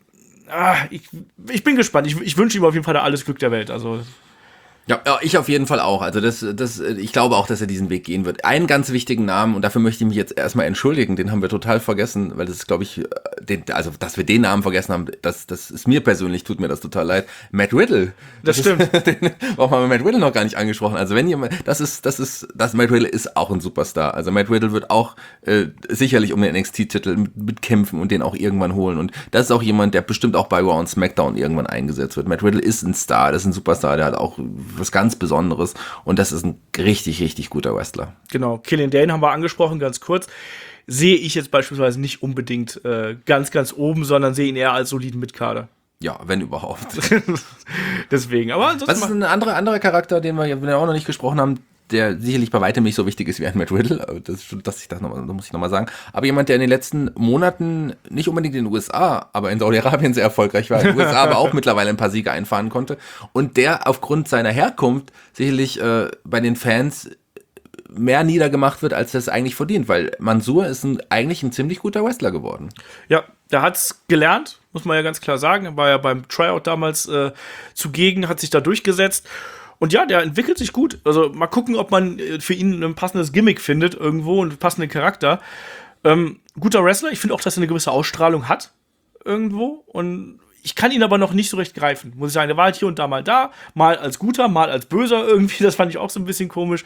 ich bin gespannt. Ich wünsche ihm auf jeden Fall da alles Glück der Welt. Also Ja, ich auf jeden Fall auch. Also ich glaube auch, dass er diesen Weg gehen wird. Einen ganz wichtigen Namen, und dafür möchte ich mich jetzt erstmal entschuldigen, den haben wir total vergessen, weil das ist, glaube ich, dass wir den Namen vergessen haben, das ist mir persönlich, tut mir das total leid. Matt Riddle. Das stimmt. Warum haben wir Matt Riddle noch gar nicht angesprochen? Also wenn jemand, Matt Riddle ist auch ein Superstar. Also Matt Riddle wird auch sicherlich um den NXT-Titel mitkämpfen und den auch irgendwann holen. Und das ist auch jemand, der bestimmt auch bei Raw und SmackDown irgendwann eingesetzt wird. Matt Riddle ist ein Star, das ist ein Superstar, der hat auch was ganz Besonderes und das ist ein richtig, richtig guter Wrestler. Genau, Killian Dane haben wir angesprochen, ganz kurz. Sehe ich jetzt beispielsweise nicht unbedingt ganz, ganz oben, sondern sehe ihn eher als soliden Mitkader. Ja, wenn überhaupt. Deswegen, aber ansonsten. Was ist ein anderer Charakter, den wir auch noch nicht gesprochen haben, der sicherlich bei weitem nicht so wichtig ist wie ein Matt Riddle, das muss ich nochmal sagen, aber jemand, der in den letzten Monaten nicht unbedingt in den USA, aber in Saudi-Arabien sehr erfolgreich war, in den USA aber auch mittlerweile ein paar Siege einfahren konnte und der aufgrund seiner Herkunft sicherlich bei den Fans mehr niedergemacht wird, als das eigentlich verdient, weil Mansoor ist eigentlich ein ziemlich guter Wrestler geworden. Ja, der hat's gelernt, muss man ja ganz klar sagen, er war ja beim Tryout damals zugegen, hat sich da durchgesetzt. Und ja, der entwickelt sich gut. Also mal gucken, ob man für ihn ein passendes Gimmick findet irgendwo und einen passenden Charakter. Guter Wrestler. Ich finde auch, dass er eine gewisse Ausstrahlung hat irgendwo. Und ich kann ihn aber noch nicht so recht greifen, muss ich sagen. Der war halt hier und da, mal als guter, mal als böser irgendwie. Das fand ich auch so ein bisschen komisch.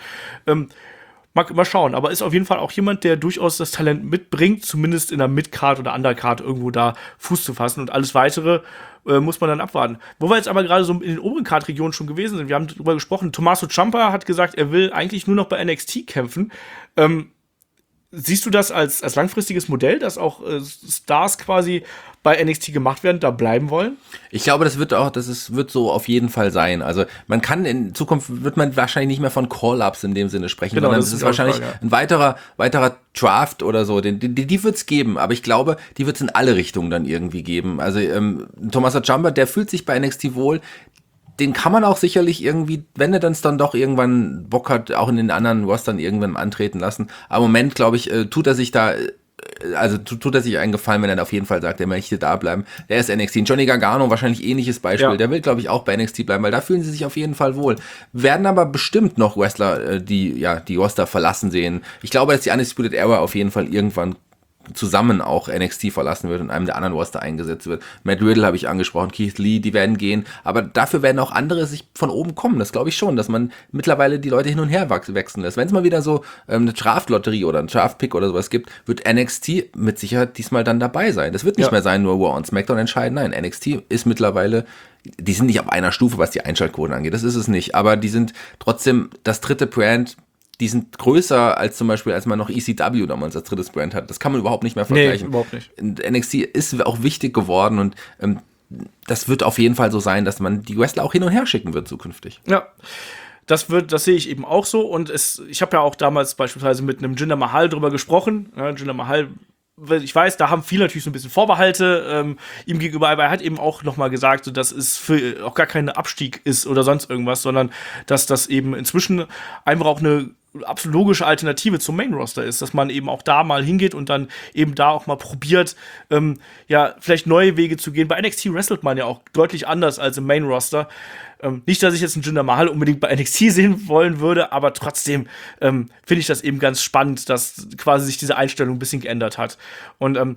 Mal schauen, aber ist auf jeden Fall auch jemand, der durchaus das Talent mitbringt, zumindest in der Mid-Card oder Undercard irgendwo da Fuß zu fassen und alles Weitere muss man dann abwarten. Wo wir jetzt aber gerade so in den oberen Card-Regionen schon gewesen sind, wir haben darüber gesprochen, Tommaso Ciampa hat gesagt, er will eigentlich nur noch bei NXT kämpfen. Siehst du das als langfristiges Modell, dass auch Stars quasi bei NXT gemacht werden, da bleiben wollen? Ich glaube, das wird so auf jeden Fall sein. Also in Zukunft wird man wahrscheinlich nicht mehr von Call-Ups in dem Sinne sprechen, genau, sondern es ist wahrscheinlich ein weiterer Draft oder so. Die wird es geben, aber ich glaube, die wird es in alle Richtungen dann irgendwie geben. Also Tommaso Ciampa, der fühlt sich bei NXT wohl. Den kann man auch sicherlich irgendwie, wenn er dann doch irgendwann Bock hat, auch in den anderen Rostern irgendwann antreten lassen. Aber im Moment, glaube ich, tut er sich einen Gefallen, wenn er auf jeden Fall sagt, er möchte da bleiben. Der ist NXT. Johnny Gargano, wahrscheinlich ähnliches Beispiel. Ja. Der will, glaube ich, auch bei NXT bleiben, weil da fühlen sie sich auf jeden Fall wohl. Werden aber bestimmt noch Wrestler, die Roster verlassen sehen. Ich glaube, dass die Undisputed Era auf jeden Fall irgendwann zusammen auch NXT verlassen wird und einem der anderen Roster eingesetzt wird. Matt Riddle habe ich angesprochen, Keith Lee, die werden gehen, aber dafür werden auch andere sich von oben kommen, das glaube ich schon, dass man mittlerweile die Leute hin und her wechseln lässt. Wenn es mal wieder so eine Draft-Lotterie oder ein Draft-Pick oder sowas gibt, wird NXT mit Sicherheit diesmal dann dabei sein. Das wird nicht mehr sein, nur Raw und SmackDown entscheiden, nein, NXT ist mittlerweile, die sind nicht auf einer Stufe, was die Einschaltquoten angeht, das ist es nicht, aber die sind trotzdem das dritte Brand. Die sind größer als zum Beispiel, als man noch ECW damals als drittes Brand hat. Das kann man überhaupt nicht mehr vergleichen. Nee, überhaupt nicht. NXT ist auch wichtig geworden und das wird auf jeden Fall so sein, dass man die Wrestler auch hin und her schicken wird zukünftig. Ja, das sehe ich eben auch so. Und ich habe ja auch damals beispielsweise mit einem Jinder Mahal drüber gesprochen. Ja, Jinder Mahal, ich weiß, da haben viele natürlich so ein bisschen Vorbehalte ihm gegenüber, aber er hat eben auch nochmal gesagt, so, dass es für auch gar kein Abstieg ist oder sonst irgendwas, sondern dass das eben inzwischen einfach auch eine absolut logische Alternative zum Main-Roster ist, dass man eben auch da mal hingeht und dann eben da auch mal probiert, vielleicht neue Wege zu gehen. Bei NXT wrestelt man ja auch deutlich anders als im Main-Roster. Nicht, dass ich jetzt einen Jinder Mahal unbedingt bei NXT sehen wollen würde, aber trotzdem finde ich das eben ganz spannend, dass quasi sich diese Einstellung ein bisschen geändert hat. Und greifen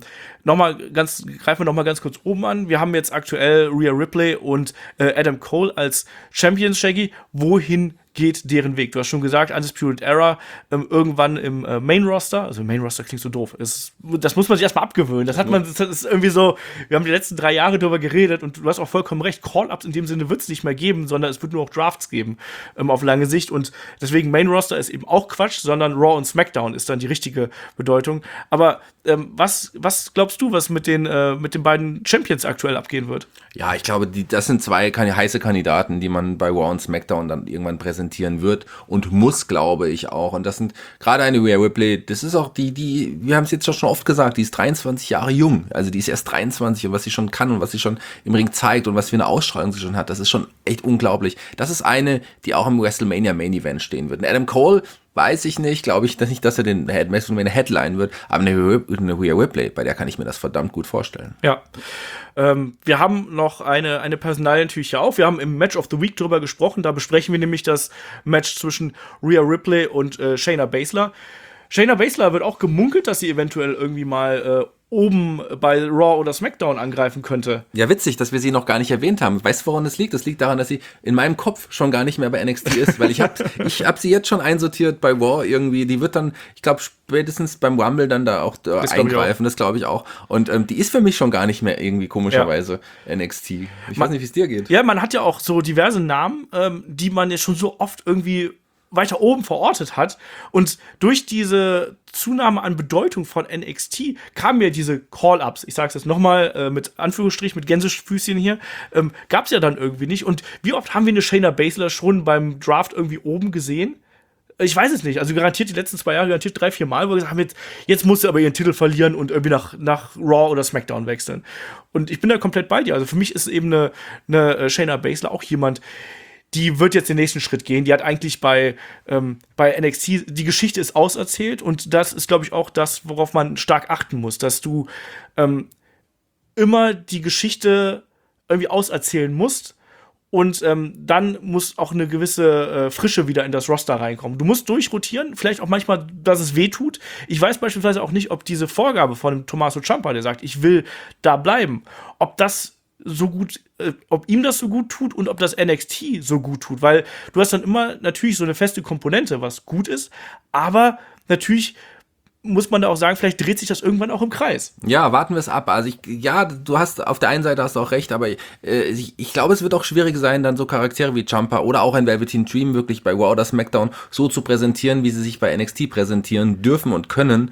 wir noch mal ganz kurz oben an. Wir haben jetzt aktuell Rhea Ripley und Adam Cole als Champions, Shaggy. Wohin geht deren Weg? Du hast schon gesagt, Undisputed Era irgendwann im Main-Roster. Also Main-Roster klingt so doof. Das muss man sich erstmal abgewöhnen. Das ist irgendwie so, wir haben die letzten 3 Jahre darüber geredet und du hast auch vollkommen recht, Call-Ups in dem Sinne wird es nicht mehr geben, sondern es wird nur noch Drafts geben auf lange Sicht und deswegen Main-Roster ist eben auch Quatsch, sondern Raw und SmackDown ist dann die richtige Bedeutung. Aber was glaubst du, was mit den beiden Champions aktuell abgehen wird? Ja, ich glaube, das sind 2 heiße Kandidaten, die man bei Raw und SmackDown dann irgendwann präsentieren wird und muss, glaube ich auch. Und das sind gerade eine Rhea Ripley, das ist auch die, wir haben es jetzt schon oft gesagt, die ist 23 Jahre jung. Also die ist erst 23 und was sie schon kann und was sie schon im Ring zeigt und was für eine Ausstrahlung sie schon hat, das ist schon echt unglaublich. Das ist eine, die auch im WrestleMania Main Event stehen wird. Und Adam Cole, weiß ich nicht, glaube ich nicht, dass er den WrestleMania Headline wird, aber eine Rhea Ripley, bei der kann ich mir das verdammt gut vorstellen. Ja. Wir haben noch eine Personalie natürlich hier auf. Wir haben im Match of the Week drüber gesprochen. Da besprechen wir nämlich das Match zwischen Rhea Ripley und Shayna Baszler. Shayna Baszler wird auch gemunkelt, dass sie eventuell irgendwie mal oben bei Raw oder SmackDown angreifen könnte. Ja, witzig, dass wir sie noch gar nicht erwähnt haben. Weißt du, woran das liegt? Das liegt daran, dass sie in meinem Kopf schon gar nicht mehr bei NXT ist, weil ich hab sie jetzt schon einsortiert bei Raw irgendwie. Die wird dann, ich glaube, spätestens beim Rumble dann da auch eingreifen, das glaube ich auch. Und die ist für mich schon gar nicht mehr irgendwie komischerweise NXT. Ich weiß nicht, wie es dir geht. Ja, man hat ja auch so diverse Namen, die man ja schon so oft irgendwie weiter oben verortet hat. Und durch diese Zunahme an Bedeutung von NXT kamen ja diese Call-Ups, ich sag's jetzt nochmal mit Anführungsstrich, mit Gänsefüßchen hier, gab's ja dann irgendwie nicht. Und wie oft haben wir eine Shayna Baszler schon beim Draft irgendwie oben gesehen? Ich weiß es nicht. Also garantiert die letzten 2 Jahre, garantiert 3-4 Mal, wo wir gesagt haben, jetzt muss sie aber ihren Titel verlieren und irgendwie nach Raw oder SmackDown wechseln. Und ich bin da komplett bei dir. Also für mich ist eben eine Shayna Baszler auch jemand, die wird jetzt den nächsten Schritt gehen. Die hat eigentlich bei NXT, die Geschichte ist auserzählt und das ist, glaube ich, auch das, worauf man stark achten muss, dass du immer die Geschichte irgendwie auserzählen musst und dann muss auch eine gewisse Frische wieder in das Roster reinkommen. Du musst durchrotieren, vielleicht auch manchmal, dass es weh tut. Ich weiß beispielsweise auch nicht, ob diese Vorgabe von Tommaso Ciampa, der sagt, ich will da bleiben, ob ihm das so gut tut und ob das NXT so gut tut, weil du hast dann immer natürlich so eine feste Komponente, was gut ist, aber muss man da auch sagen, vielleicht dreht sich das irgendwann auch im Kreis. Ja, warten wir es ab. Also du hast auf der einen Seite hast du auch recht, aber ich glaube, es wird auch schwierig sein, dann so Charaktere wie Ciampa oder auch ein Velveteen Dream wirklich bei Raw oder SmackDown so zu präsentieren, wie sie sich bei NXT präsentieren dürfen und können.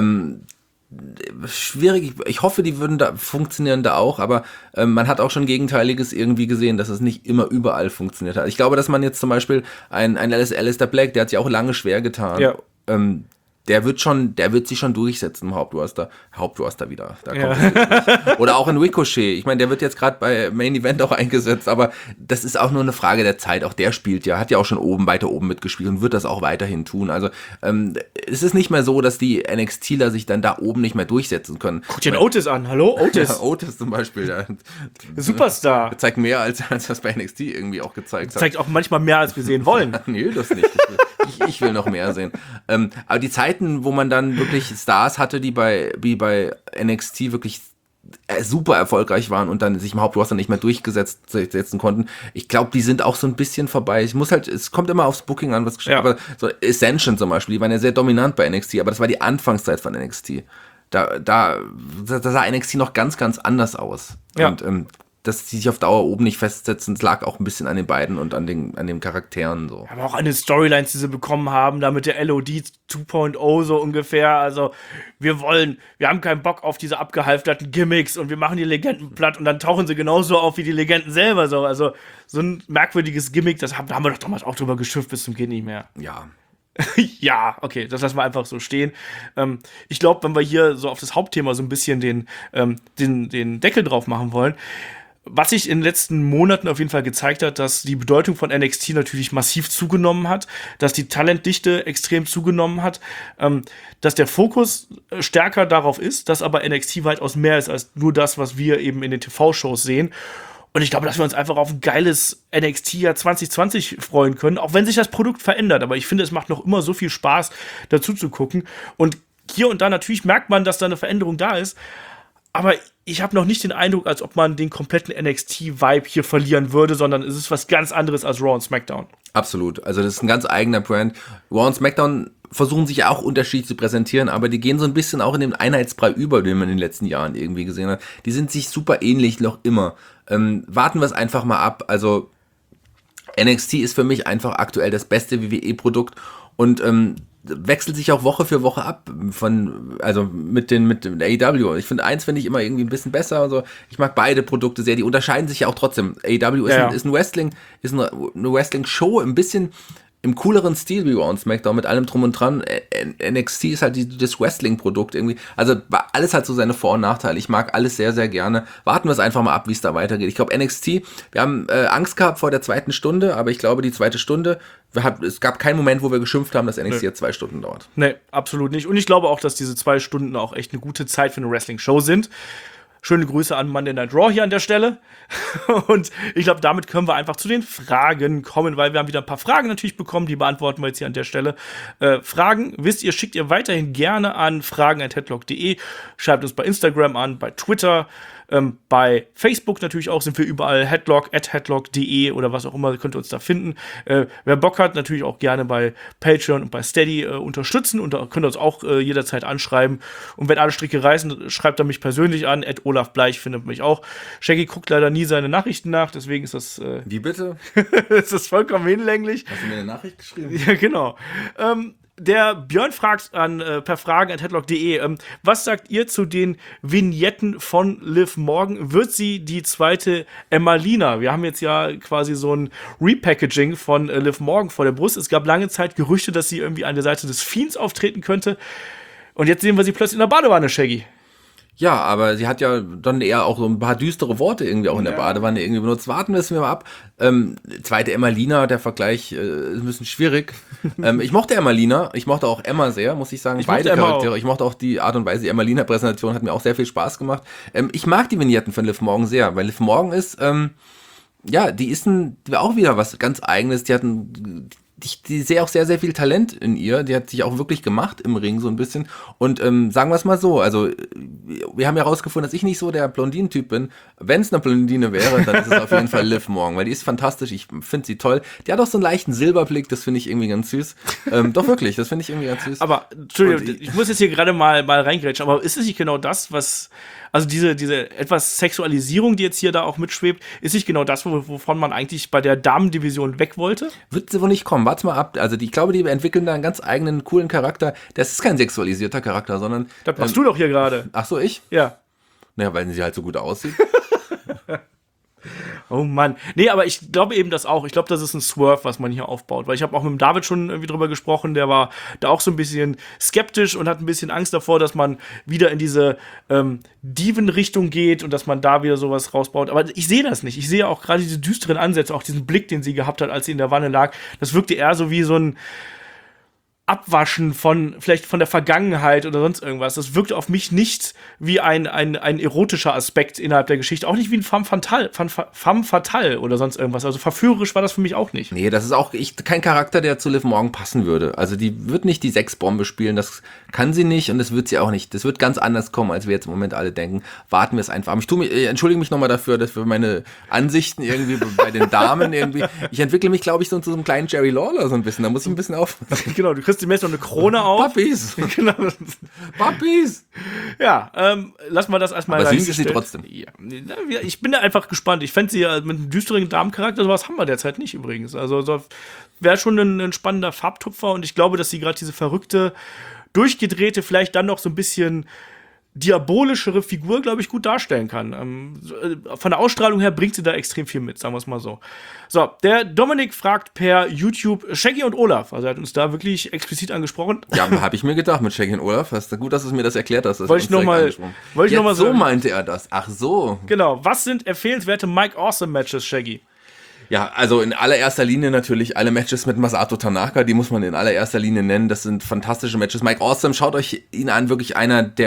Schwierig, ich hoffe, die funktionieren da auch, aber man hat auch schon Gegenteiliges irgendwie gesehen, dass es nicht immer überall funktioniert hat. Ich glaube, dass man jetzt zum Beispiel ein Aleister Black, der hat sich auch lange schwer getan, ja. Der wird sich schon durchsetzen im Hauptroster wieder. Da kommt es nicht. Oder auch ein Ricochet. Ich meine, der wird jetzt gerade bei Main Event auch eingesetzt, aber das ist auch nur eine Frage der Zeit. Auch der hat ja auch schon weiter oben mitgespielt und wird das auch weiterhin tun. Also es ist nicht mehr so, dass die NXTler sich dann da oben nicht mehr durchsetzen können. Guck dir den Otis an, hallo? Otis. Ja, Otis zum Beispiel. Der Superstar. Der zeigt mehr, als das bei NXT irgendwie auch gezeigt hat. Zeigt auch manchmal mehr, als wir sehen wollen. Nee, das nicht. Ich will noch mehr sehen. Aber die Zeiten, wo man dann wirklich Stars hatte, die wie bei NXT wirklich super erfolgreich waren und dann sich im Hauptroster nicht mehr durchsetzen konnten, ich glaube, die sind auch so ein bisschen vorbei. Es kommt immer aufs Booking an, was geschieht. Ja. Aber so Ascension zum Beispiel, die waren ja sehr dominant bei NXT, aber das war die Anfangszeit von NXT. Da sah NXT noch ganz, ganz anders aus. Ja. Und dass die sich auf Dauer oben nicht festsetzen, das lag auch ein bisschen an den beiden und an den Charakteren so. Aber auch an den Storylines, die sie bekommen haben, da mit der LOD 2.0 so ungefähr, also wir haben keinen Bock auf diese abgehalfterten Gimmicks und wir machen die Legenden platt und dann tauchen sie genauso auf wie die Legenden selber so, also so ein merkwürdiges Gimmick, da haben wir doch damals auch drüber geschimpft bis zum geht nicht mehr. Ja. Ja, okay, das lassen wir einfach so stehen. Ich glaube, wenn wir hier so auf das Hauptthema so ein bisschen den Deckel drauf machen wollen, was sich in den letzten Monaten auf jeden Fall gezeigt hat, dass die Bedeutung von NXT natürlich massiv zugenommen hat, dass die Talentdichte extrem zugenommen hat, dass der Fokus stärker darauf ist, dass aber NXT weitaus mehr ist als nur das, was wir eben in den TV-Shows sehen. Und ich glaube, dass wir uns einfach auf ein geiles NXT-Jahr 2020 freuen können, auch wenn sich das Produkt verändert. Aber ich finde, es macht noch immer so viel Spaß, dazu zu gucken. Und hier und da natürlich merkt man, dass da eine Veränderung da ist. Aber ich habe noch nicht den Eindruck, als ob man den kompletten NXT-Vibe hier verlieren würde, sondern es ist was ganz anderes als Raw und SmackDown. Absolut. Also das ist ein ganz eigener Brand. Raw und SmackDown versuchen sich ja auch unterschiedlich zu präsentieren, aber die gehen so ein bisschen auch in den Einheitsbrei über, den man in den letzten Jahren irgendwie gesehen hat. Die sind sich super ähnlich noch immer. Warten wir es einfach mal ab. Also NXT ist für mich einfach aktuell das beste WWE-Produkt und wechselt sich auch Woche für Woche ab mit dem AEW. Ich finde, eins finde ich immer irgendwie ein bisschen besser. Also ich mag beide Produkte sehr. Die unterscheiden sich ja auch trotzdem. AEW ist ein eine Wrestling-Show, ein bisschen im cooleren Stil wie Raw und SmackDown mit allem drum und dran. NXT ist halt das Wrestling-Produkt irgendwie. Also alles hat so seine Vor- und Nachteile. Ich mag alles sehr, sehr gerne. Warten wir es einfach mal ab, wie es da weitergeht. Ich glaube, NXT, wir haben Angst gehabt vor der zweiten Stunde, aber ich glaube, die zweite Stunde, es gab keinen Moment, wo wir geschimpft haben, dass NXT jetzt 2 Stunden dauert. Nee, absolut nicht. Und ich glaube auch, dass diese 2 Stunden auch echt eine gute Zeit für eine Wrestling-Show sind. Schöne Grüße an Monday Night Raw hier an der Stelle. Und ich glaube, damit können wir einfach zu den Fragen kommen, weil wir haben wieder ein paar Fragen natürlich bekommen, die beantworten wir jetzt hier an der Stelle. Fragen, wisst ihr, schickt ihr weiterhin gerne an fragen@headlock.de, schreibt uns bei Instagram an, bei Twitter, bei Facebook natürlich auch, sind wir überall @headlock.de oder was auch immer, könnt ihr uns da finden. Wer Bock hat, natürlich auch gerne bei Patreon und bei Steady unterstützen und da könnt ihr uns auch jederzeit anschreiben. Und wenn alle Stricke reißen, schreibt er mich persönlich an, @olafbleich findet mich auch. Shaggy guckt leider nie seine Nachrichten nach, deswegen ist das Wie bitte? ist das vollkommen hinlänglich. Hast du mir eine Nachricht geschrieben? Ja, genau. Der Björn fragt per fragen@headlock.de, was sagt ihr zu den Vignetten von Liv Morgan? Wird sie die zweite Emmalina? Wir haben jetzt ja quasi so ein Repackaging von Liv Morgan vor der Brust. Es gab lange Zeit Gerüchte, dass sie irgendwie an der Seite des Fiends auftreten könnte. Und jetzt sehen wir sie plötzlich in der Badewanne, Shaggy. Ja, aber sie hat ja dann eher auch so ein paar düstere Worte irgendwie auch in der Badewanne irgendwie benutzt. Warten wir es mir mal ab. Zweite Emmalina, der Vergleich ist ein bisschen schwierig. Ich mochte Emmalina, ich mochte auch Emma sehr, muss ich sagen. Beide Charaktere. Ich mochte auch die Art und Weise, die Emmalina-Präsentation hat mir auch sehr viel Spaß gemacht. Ich mag die Vignetten von Liv Morgan sehr, weil Liv Morgan ist, die ist auch wieder was ganz Eigenes. Die sehe auch sehr, sehr viel Talent in ihr. Die hat sich auch wirklich gemacht im Ring so ein bisschen. Und sagen wir es mal so, also wir haben ja herausgefunden, dass ich nicht so der Blondinen-Typ bin. Wenn es eine Blondine wäre, dann ist es auf jeden Fall Liv Morgan, weil die ist fantastisch. Ich finde sie toll. Die hat auch so einen leichten Silberblick, das finde ich irgendwie ganz süß. Doch wirklich, das finde ich irgendwie ganz süß. Aber, Entschuldigung, ich muss jetzt hier gerade mal reingrätschen, aber ist es nicht genau das, was, also diese etwas Sexualisierung, die jetzt hier da auch mitschwebt, ist nicht genau das, wovon man eigentlich bei der Damendivision weg wollte? Wird sie wohl nicht kommen, warte mal ab. Also ich glaube, die entwickeln da einen ganz eigenen, coolen Charakter. Das ist kein sexualisierter Charakter, sondern... Das machst du doch hier gerade. Ach so, ich? Ja. Naja, weil sie halt so gut aussieht. Oh Mann. Nee, aber ich glaube eben das auch. Ich glaube, das ist ein Swerve, was man hier aufbaut. Weil ich habe auch mit dem David schon irgendwie drüber gesprochen. Der war da auch so ein bisschen skeptisch und hat ein bisschen Angst davor, dass man wieder in diese Diven-Richtung geht und dass man da wieder sowas rausbaut. Aber ich sehe das nicht. Ich sehe auch gerade diese düsteren Ansätze, auch diesen Blick, den sie gehabt hat, als sie in der Wanne lag. Das wirkte eher so wie so ein Abwaschen vielleicht von der Vergangenheit oder sonst irgendwas. Das wirkte auf mich nicht wie ein erotischer Aspekt innerhalb der Geschichte. Auch nicht wie ein femme fatale oder sonst irgendwas. Also verführerisch war das für mich auch nicht. Nee, das ist auch kein Charakter, der zu Liv Morgan passen würde. Also die wird nicht die Sexbombe spielen, das kann sie nicht und das wird sie auch nicht. Das wird ganz anders kommen, als wir jetzt im Moment alle denken. Warten wir es einfach. Aber ich entschuldige mich nochmal dafür, dass für meine Ansichten irgendwie bei den Damen irgendwie, ich entwickle mich, glaube ich, so zu einem kleinen Jerry Lawler so ein bisschen. Da muss ich ein bisschen aufpassen. Genau, du kriegst demnächst noch eine Krone auf. Puppies. Genau. Puppies. Ja, lassen wir das erstmal. Aber süß ist sie trotzdem. Ja, ich bin da einfach gespannt. Ich fände sie ja mit einem düsteren Damencharakter, sowas haben wir derzeit nicht übrigens. Also so wäre schon ein spannender Farbtupfer und ich glaube, dass sie gerade diese verrückte, durchgedrehte, vielleicht dann noch so ein bisschen diabolischere Figur, glaube ich, gut darstellen kann. Von der Ausstrahlung her bringt sie da extrem viel mit, sagen wir es mal so. So, der Dominik fragt per YouTube Shaggy und Olaf. Also er hat uns da wirklich explizit angesprochen. Ja, habe ich mir gedacht mit Shaggy und Olaf. Gut, dass du mir das erklärt hast. Wollte ich nochmal so meinte er das. Ach so. Genau. Was sind empfehlenswerte Mike Awesome-Matches, Shaggy? Ja, also in allererster Linie natürlich alle Matches mit Masato Tanaka, die muss man in allererster Linie nennen. Das sind fantastische Matches. Mike Awesome, schaut euch ihn an, wirklich einer der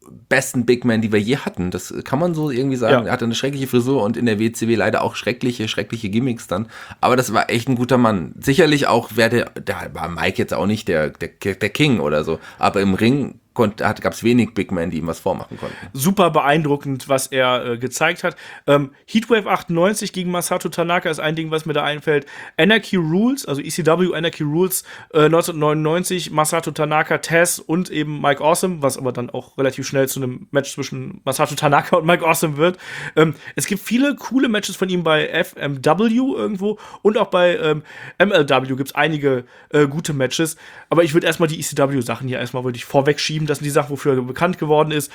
besten Big Men, die wir je hatten. Das kann man so irgendwie sagen. Ja. Er hatte eine schreckliche Frisur und in der WCW leider auch schreckliche Gimmicks dann. Aber das war echt ein guter Mann. Sicherlich auch, der war Mike jetzt auch nicht der King oder so. Aber im Ring gab es wenig Big Men, die ihm was vormachen konnten. Super beeindruckend, was er gezeigt hat. Heatwave 98 gegen Masato Tanaka ist ein Ding, was mir da einfällt. Anarchy Rules, also ECW Anarchy Rules 1999, Masato Tanaka, Taz und eben Mike Awesome, was aber dann auch relativ schnell zu einem Match zwischen Masato Tanaka und Mike Awesome wird. Es gibt viele coole Matches von ihm bei FMW irgendwo und auch bei MLW gibt es einige gute Matches. Aber ich würde erstmal die ECW-Sachen hier würde ich vorwegschieben. Das sind die Sachen, wofür er bekannt geworden ist.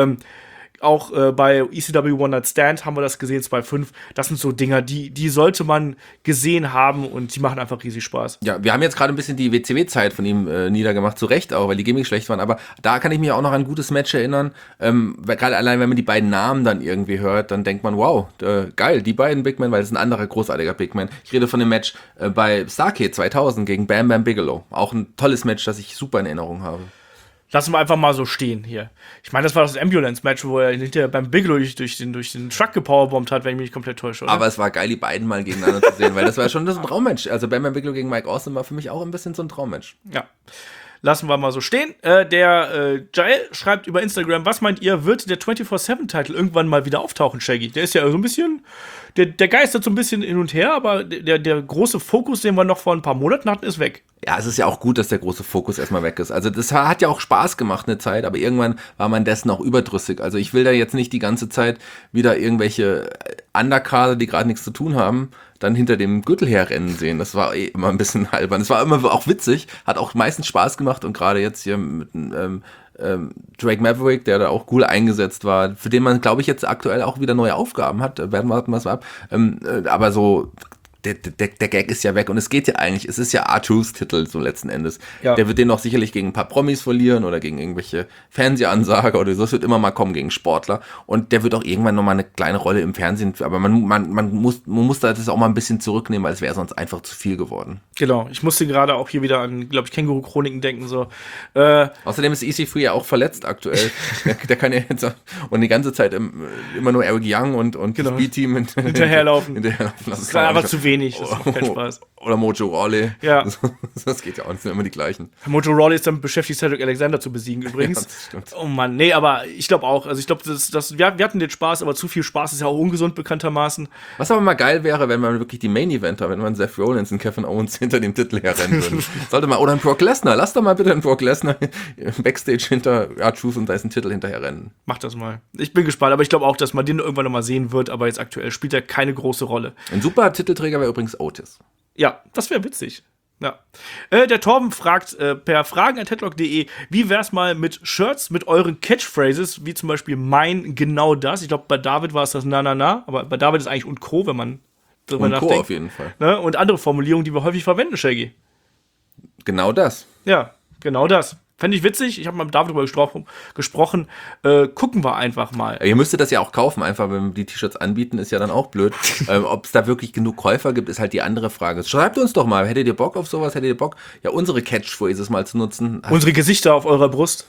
Auch bei ECW One Night Stand haben wir das gesehen, 2.5. Das sind so Dinger, die sollte man gesehen haben und die machen einfach riesig Spaß. Ja, wir haben jetzt gerade ein bisschen die WCW-Zeit von ihm niedergemacht, zu Recht auch, weil die Gimmicks schlecht waren, aber da kann ich mich auch noch an ein gutes Match erinnern. Gerade allein, wenn man die beiden Namen dann irgendwie hört, dann denkt man, wow, geil, die beiden Big Men, weil das ist ein anderer großartiger Big Man. Ich rede von dem Match bei Starrcade 2000 gegen Bam Bam Bigelow. Auch ein tolles Match, das ich super in Erinnerung habe. Lassen wir einfach mal so stehen hier. Ich meine, das war das Ambulance-Match, wo er hinterher beim Bigelow durch den Truck gepowerbombt hat, wenn ich mich nicht komplett täusche, oder? Aber es war geil, die beiden mal gegeneinander zu sehen, weil das war schon so ein Traummatch. Also Bam Bam Bigelow gegen Mike Awesome war für mich auch ein bisschen so ein Traummatch. Ja. Lassen wir mal so stehen. Der Jael schreibt über Instagram, was meint ihr, wird der 24/7-Titel irgendwann mal wieder auftauchen, Shaggy? Der ist ja so ein bisschen, der geistert so ein bisschen hin und her, aber der große Fokus, den wir noch vor ein paar Monaten hatten, ist weg. Ja, es ist ja auch gut, dass der große Fokus erstmal weg ist. Also das hat ja auch Spaß gemacht eine Zeit, aber irgendwann war man dessen auch überdrüssig. Also ich will da jetzt nicht die ganze Zeit wieder irgendwelche Underkader, die gerade nichts zu tun haben, dann hinter dem Gürtel herrennen sehen. Das war immer ein bisschen albern. Es war immer auch witzig, hat auch meistens Spaß gemacht und gerade jetzt hier mit Drake Maverick, der da auch cool eingesetzt war, für den man, glaube ich, jetzt aktuell auch wieder neue Aufgaben hat. Werden wir mal ab. Aber so der Gag ist ja weg und es geht ja eigentlich, es ist ja R-Truths Titel so letzten Endes. Ja. Der wird den auch sicherlich gegen ein paar Promis verlieren oder gegen irgendwelche Fernsehansager oder so. Das wird immer mal kommen gegen Sportler und der wird auch irgendwann nochmal eine kleine Rolle im Fernsehen, aber man muss da das auch mal ein bisschen zurücknehmen, weil es wäre sonst einfach zu viel geworden. Genau, ich musste gerade auch hier wieder an, glaube ich, Känguru-Chroniken denken. So. Außerdem ist EC3 ja auch verletzt aktuell. der kann ja jetzt und die ganze Zeit immer nur Eric Young und genau. das B-Team hinterherlaufen. Das ist aber zu wenig. Das macht keinen Spaß. Oder Mojo Rawley. Ja. Das geht ja auch, das sind immer die gleichen. Mojo Rawley ist damit beschäftigt, Cedric Alexander zu besiegen übrigens. Ja, das stimmt. Oh Mann, nee, aber ich glaube auch. Also ich glaube, wir hatten den Spaß, aber zu viel Spaß ist ja auch ungesund bekanntermaßen. Was aber mal geil wäre, wenn man wirklich die Main-Eventer, wenn man Seth Rollins und Kevin Owens hinter dem Titel herrennen würden. Sollte mal, oder ein Brock Lesnar. Lass doch mal bitte einen Brock Lesnar Backstage hinter R-Truth und dessen Titel hinterher rennen. Mach das mal. Ich bin gespannt, aber ich glaube auch, dass man den irgendwann noch mal sehen wird, aber jetzt aktuell spielt er keine große Rolle. Ein super Titelträger wäre übrigens Otis. Ja, das wäre witzig. Ja. Der Torben fragt per fragen@headlock.de, wie wär's mal mit Shirts mit euren Catchphrases, wie zum Beispiel mein genau das. Ich glaube, bei David war es das na, aber bei David ist eigentlich und Co., wenn man drüber nachdenkt. Und Co. auf jeden Fall. Ne? Und andere Formulierungen, die wir häufig verwenden, Shaggy. Genau das. Ja, genau das. Fände ich witzig. Ich habe mit David darüber gesprochen. Gucken wir einfach mal. Ihr müsstet das ja auch kaufen, einfach, wenn wir die T-Shirts anbieten, ist ja dann auch blöd. Ob es da wirklich genug Käufer gibt, ist halt die andere Frage. Schreibt uns doch mal, hättet ihr Bock auf sowas? Hättet ihr Bock, ja, unsere Catchphrases mal zu nutzen? Unsere Gesichter auf eurer Brust.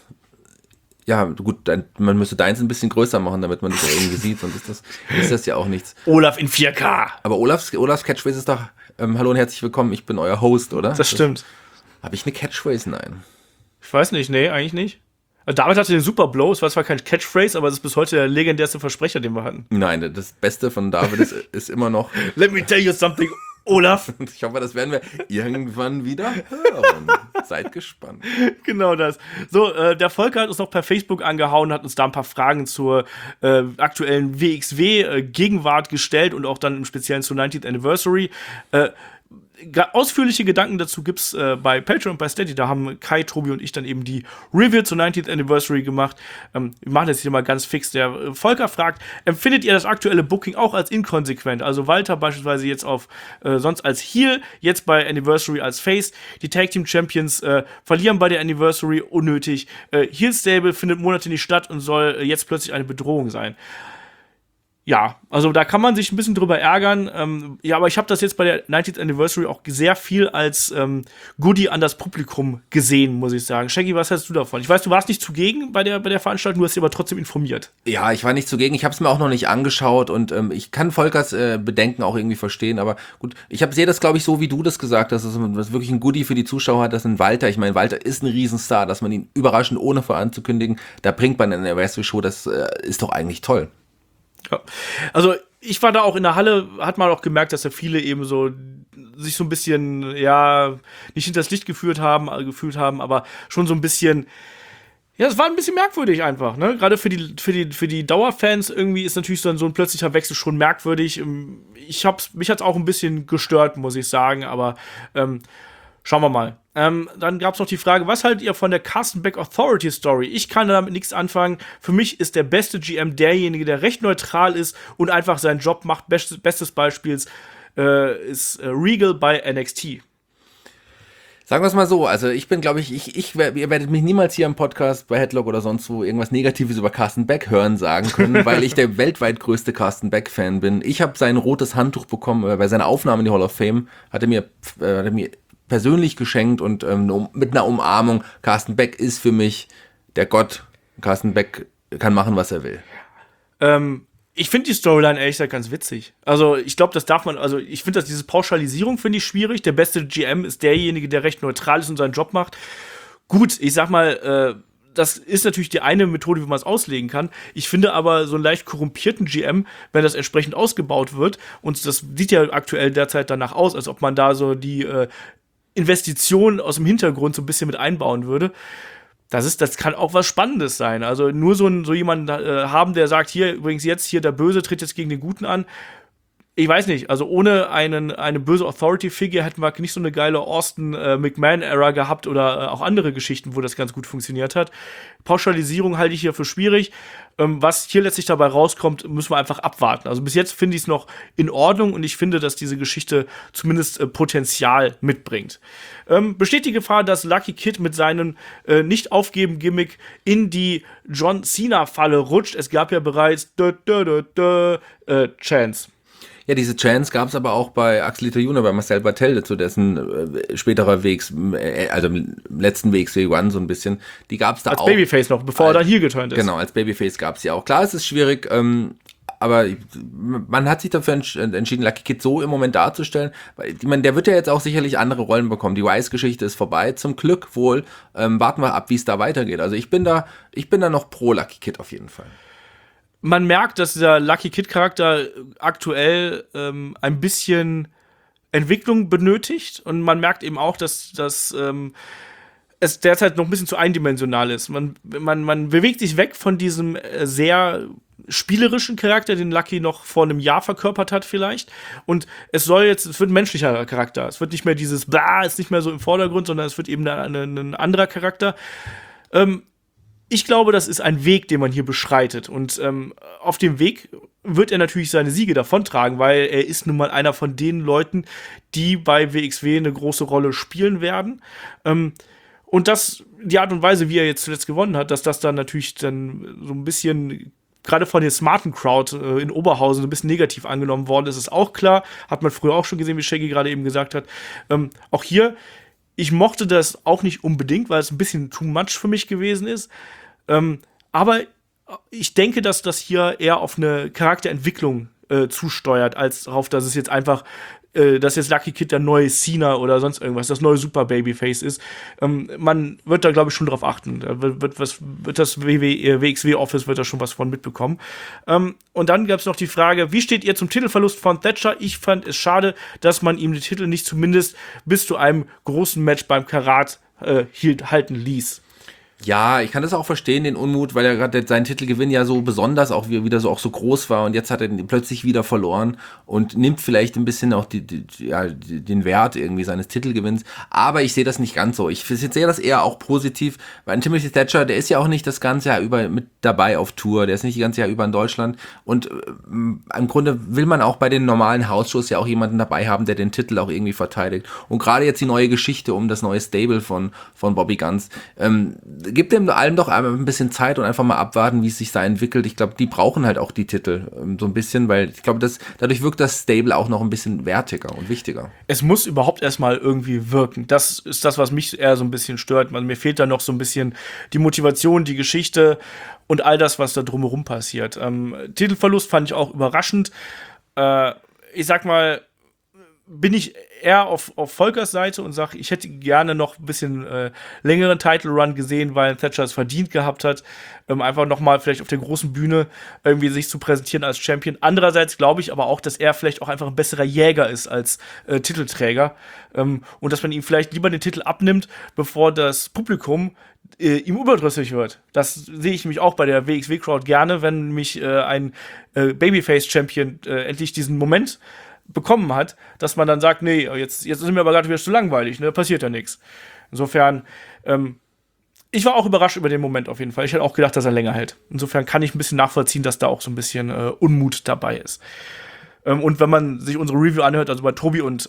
Ja, gut, man müsste deins ein bisschen größer machen, damit man das auch irgendwie sieht, sonst ist das ja auch nichts. Olaf in 4K. Aber Olafs Catchphrase ist doch, hallo und herzlich willkommen, ich bin euer Host, oder? Das stimmt. Habe ich eine Catchphrase? Nein. Ich weiß nicht, nee, eigentlich nicht. David hatte den Super Blow, es war zwar kein Catchphrase, aber es ist bis heute der legendärste Versprecher, den wir hatten. Nein, das Beste von David ist immer noch Let me tell you something, Olaf. Ich hoffe, das werden wir irgendwann wieder hören. Seid gespannt. Genau das. So, der Volker hat uns noch per Facebook angehauen, hat uns da ein paar Fragen zur aktuellen WXW-Gegenwart gestellt und auch dann im Speziellen zur 90th Anniversary. Ausführliche Gedanken dazu gibt's bei Patreon und bei Steady. Da haben Kai, Tobi und ich dann eben die Review zur 90th Anniversary gemacht. Wir machen das hier mal ganz fix. Der Volker fragt, empfindet ihr das aktuelle Booking auch als inkonsequent? Also Walter beispielsweise jetzt auf sonst als Heel, jetzt bei Anniversary als Face. Die Tag Team Champions verlieren bei der Anniversary unnötig. Heel Stable findet Monate nicht statt und soll jetzt plötzlich eine Bedrohung sein. Ja, also da kann man sich ein bisschen drüber ärgern. Ja, aber ich habe das jetzt bei der 90th Anniversary auch sehr viel als Goodie an das Publikum gesehen, muss ich sagen. Shaggy, was hältst du davon? Ich weiß, du warst nicht zugegen bei der Veranstaltung, du hast dich aber trotzdem informiert. Ja, ich war nicht zugegen. Ich habe es mir auch noch nicht angeschaut und ich kann Volkers Bedenken auch irgendwie verstehen. Aber gut, sehe das, glaube ich, so, wie du das gesagt hast, dass es wirklich ein Goodie für die Zuschauer hat, dass ein Walter, ich meine, Walter ist ein Riesenstar, dass man ihn überraschend ohne voranzukündigen, da bringt man in der Anniversary-Show, das ist doch eigentlich toll. Ja. Also ich war da auch in der Halle, hat man auch gemerkt, dass da viele eben so sich so ein bisschen, ja, nicht hinters Licht gefühlt haben, aber schon so ein bisschen, ja, es war ein bisschen merkwürdig einfach, ne? Gerade für die Dauerfans irgendwie ist natürlich so ein plötzlicher Wechsel schon merkwürdig. Mich hat's auch ein bisschen gestört, muss ich sagen, aber schauen wir mal. Dann gab es noch die Frage, was haltet ihr von der Carsten Beck Authority Story? Ich kann damit nichts anfangen. Für mich ist der beste GM derjenige, der recht neutral ist und einfach seinen Job macht. Bestes Beispiel ist Regal bei NXT. Sagen wir es mal so, also ich bin, glaube ich, ihr werdet mich niemals hier im Podcast bei Headlock oder sonst wo irgendwas Negatives über Carsten Beck hören sagen können, weil ich der weltweit größte Carsten Beck-Fan bin. Ich habe sein rotes Handtuch bekommen, bei seiner Aufnahme in die Hall of Fame, hat er mir persönlich geschenkt und mit einer Umarmung. Carsten Beck ist für mich der Gott. Carsten Beck kann machen, was er will. Ich finde die Storyline ehrlich gesagt ganz witzig. Also ich glaube, das darf man, also ich finde, dass diese Pauschalisierung finde ich schwierig. Der beste GM ist derjenige, der recht neutral ist und seinen Job macht. Gut, ich sag mal, das ist natürlich die eine Methode, wie man es auslegen kann. Ich finde aber so einen leicht korrumpierten GM, wenn das entsprechend ausgebaut wird, und das sieht ja aktuell derzeit danach aus, als ob man da so die Investitionen aus dem Hintergrund so ein bisschen mit einbauen würde. Das kann auch was Spannendes sein. Also nur so jemanden haben, der sagt, hier, übrigens jetzt, hier der Böse tritt jetzt gegen den Guten an. Ich weiß nicht, also ohne eine böse Authority-Figure hätten wir nicht so eine geile Austin McMahon-Ära gehabt oder auch andere Geschichten, wo das ganz gut funktioniert hat. Pauschalisierung halte ich hier für schwierig. Was hier letztlich dabei rauskommt, müssen wir einfach abwarten. Also bis jetzt finde ich es noch in Ordnung und ich finde, dass diese Geschichte zumindest Potenzial mitbringt. Besteht die Gefahr, dass Lucky Kid mit seinem Nicht-Aufgeben-Gimmick in die John Cena-Falle rutscht? Es gab ja bereits Chance. Ja, diese Chance gab es aber auch bei Axel Junior, bei Marcel Barthel, zu dessen späterer also letzten WXW One so ein bisschen. Die gab es da als auch. Als Babyface noch, bevor er dann hier geturnt ist. Genau, als Babyface gab es ja auch. Klar, es ist schwierig, aber man hat sich dafür entschieden, Lucky Kid so im Moment darzustellen. Weil, ich meine, der wird ja jetzt auch sicherlich andere Rollen bekommen. Die Wise-Geschichte ist vorbei, zum Glück wohl. Warten wir ab, wie es da weitergeht. Also ich bin da noch pro Lucky Kid auf jeden Fall. Man merkt, dass dieser Lucky Kid-Charakter aktuell ein bisschen Entwicklung benötigt. Und man merkt eben auch, dass es derzeit noch ein bisschen zu eindimensional ist. Man bewegt sich weg von diesem sehr spielerischen Charakter, den Lucky noch vor einem Jahr verkörpert hat vielleicht. Und es wird ein menschlicher Charakter. Es wird nicht mehr dieses Blah, ist nicht mehr so im Vordergrund, sondern es wird eben ein anderer Charakter. Ich glaube, das ist ein Weg, den man hier beschreitet. Und auf dem Weg wird er natürlich seine Siege davontragen, weil er ist nun mal einer von den Leuten, die bei WXW eine große Rolle spielen werden. Und die Art und Weise, wie er jetzt zuletzt gewonnen hat, dass das dann natürlich dann so ein bisschen gerade von der smarten Crowd in Oberhausen ein bisschen negativ angenommen worden ist, ist auch klar. Hat man früher auch schon gesehen, wie Shaggy gerade eben gesagt hat. Auch hier, ich mochte das auch nicht unbedingt, weil es ein bisschen too much für mich gewesen ist. Aber ich denke, dass das hier eher auf eine Charakterentwicklung zusteuert, als darauf, dass es jetzt einfach, dass jetzt Lucky Kid der neue Cena oder sonst irgendwas, das neue Super Babyface ist. Man wird da, glaube ich, schon drauf achten. Da wird das WXW-Office wird da schon was von mitbekommen. Und dann gab es noch die Frage, wie steht ihr zum Titelverlust von Thatcher? Ich fand es schade, dass man ihm den Titel nicht zumindest bis zu einem großen Match beim Karat halten ließ. Ja, ich kann das auch verstehen, den Unmut, weil er gerade sein Titelgewinn ja so besonders auch wieder so groß war und jetzt hat er den plötzlich wieder verloren und nimmt vielleicht ein bisschen auch den Wert irgendwie seines Titelgewinns. Aber ich sehe das nicht ganz so. Ich sehe das eher auch positiv, weil Timothy Thatcher, der ist ja auch nicht das ganze Jahr über mit dabei auf Tour, der ist nicht das ganze Jahr über in Deutschland und im Grunde will man auch bei den normalen Hausshows ja auch jemanden dabei haben, der den Titel auch irgendwie verteidigt. Und gerade jetzt die neue Geschichte um das neue Stable von Bobby Guns, Gib dem allem doch einmal ein bisschen Zeit und einfach mal abwarten, wie es sich da entwickelt. Ich glaube, die brauchen halt auch die Titel so ein bisschen, weil ich glaube, dadurch wirkt das Stable auch noch ein bisschen wertiger und wichtiger. Es muss überhaupt erstmal irgendwie wirken. Das ist das, was mich eher so ein bisschen stört. Mir fehlt da noch so ein bisschen die Motivation, die Geschichte und all das, was da drumherum passiert. Titelverlust fand ich auch überraschend. Ich sag mal, bin ich eher auf Volkers Seite und sage, ich hätte gerne noch ein bisschen längeren Title Run gesehen, weil Thatcher es verdient gehabt hat, einfach nochmal vielleicht auf der großen Bühne irgendwie sich zu präsentieren als Champion. Andererseits glaube ich aber auch, dass er vielleicht auch einfach ein besserer Jäger ist als Titelträger und dass man ihm vielleicht lieber den Titel abnimmt, bevor das Publikum ihm überdrüssig wird. Das sehe ich mich auch bei der WXW-Crowd gerne, wenn mich ein Babyface-Champion endlich diesen Moment bekommen hat, dass man dann sagt, nee, jetzt ist mir aber gerade wieder zu langweilig, ne, passiert ja nichts. Insofern, ich war auch überrascht über den Moment auf jeden Fall. Ich hätte auch gedacht, dass er länger hält. Insofern kann ich ein bisschen nachvollziehen, dass da auch so ein bisschen Unmut dabei ist. Und wenn man sich unsere Review anhört, also bei Tobi und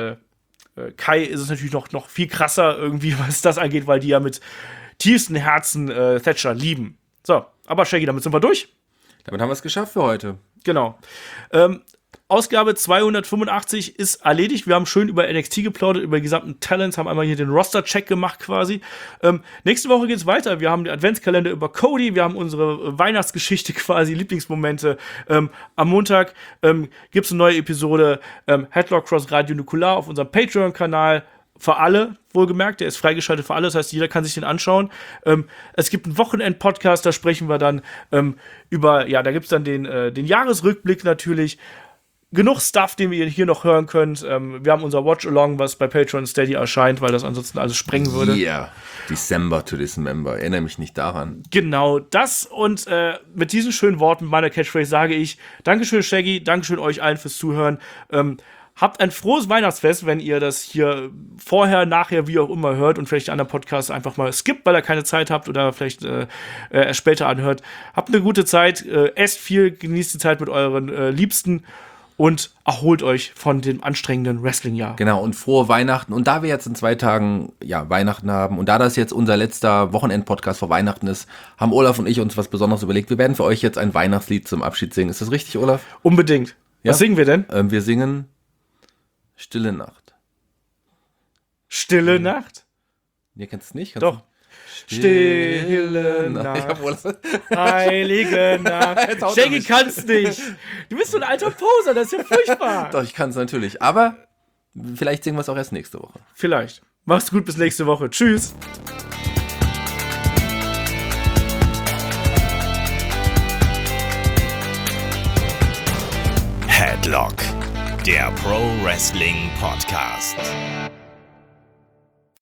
Kai ist es natürlich noch viel krasser irgendwie, was das angeht, weil die ja mit tiefstem Herzen Thatcher lieben. So, aber Shaggy, damit sind wir durch. Damit haben wir es geschafft für heute. Genau. Ausgabe 285 ist erledigt. Wir haben schön über NXT geplaudert, über die gesamten Talents, haben einmal hier den Roster-Check gemacht quasi. Nächste Woche geht's weiter. Wir haben den Adventskalender über Cody, wir haben unsere Weihnachtsgeschichte quasi, Lieblingsmomente. Am Montag gibt's eine neue Episode Headlock Cross Radio Nukular auf unserem Patreon-Kanal. Für alle, wohlgemerkt, der ist freigeschaltet für alle, das heißt, jeder kann sich den anschauen. Es gibt einen Wochenend-Podcast, da sprechen wir dann da gibt's dann den Jahresrückblick natürlich. Genug Stuff, den ihr hier noch hören könnt. Wir haben unser Watch-Along, was bei Patreon Steady erscheint, weil das ansonsten alles sprengen würde. Yeah, December to Dismember. Erinnere mich nicht daran. Genau, das und mit diesen schönen Worten mit meiner Catchphrase sage ich Dankeschön, Shaggy, Dankeschön euch allen fürs Zuhören. Habt ein frohes Weihnachtsfest, wenn ihr das hier vorher, nachher, wie auch immer hört und vielleicht die anderen Podcasts einfach mal skippt, weil ihr keine Zeit habt oder vielleicht erst später anhört. Habt eine gute Zeit, esst viel, genießt die Zeit mit euren Liebsten und erholt euch von dem anstrengenden Wrestling-Jahr. Genau, und frohe Weihnachten. Und da wir jetzt in 2 Tagen Weihnachten haben und da das jetzt unser letzter Wochenend-Podcast vor Weihnachten ist, haben Olaf und ich uns was Besonderes überlegt. Wir werden für euch jetzt ein Weihnachtslied zum Abschied singen. Ist das richtig, Olaf? Unbedingt. Ja? Was singen wir denn? Wir singen Stille Nacht. Stille Nacht? Ihr kennt es nicht? Doch. Stille Nacht, heilige Nacht. Shaggy kann's nicht. Du bist so ein alter Poser, das ist ja furchtbar. Doch, ich kann es natürlich. Aber vielleicht singen wir es auch erst nächste Woche. Vielleicht. Mach's gut, bis nächste Woche. Tschüss. Headlock, der Pro Wrestling Podcast.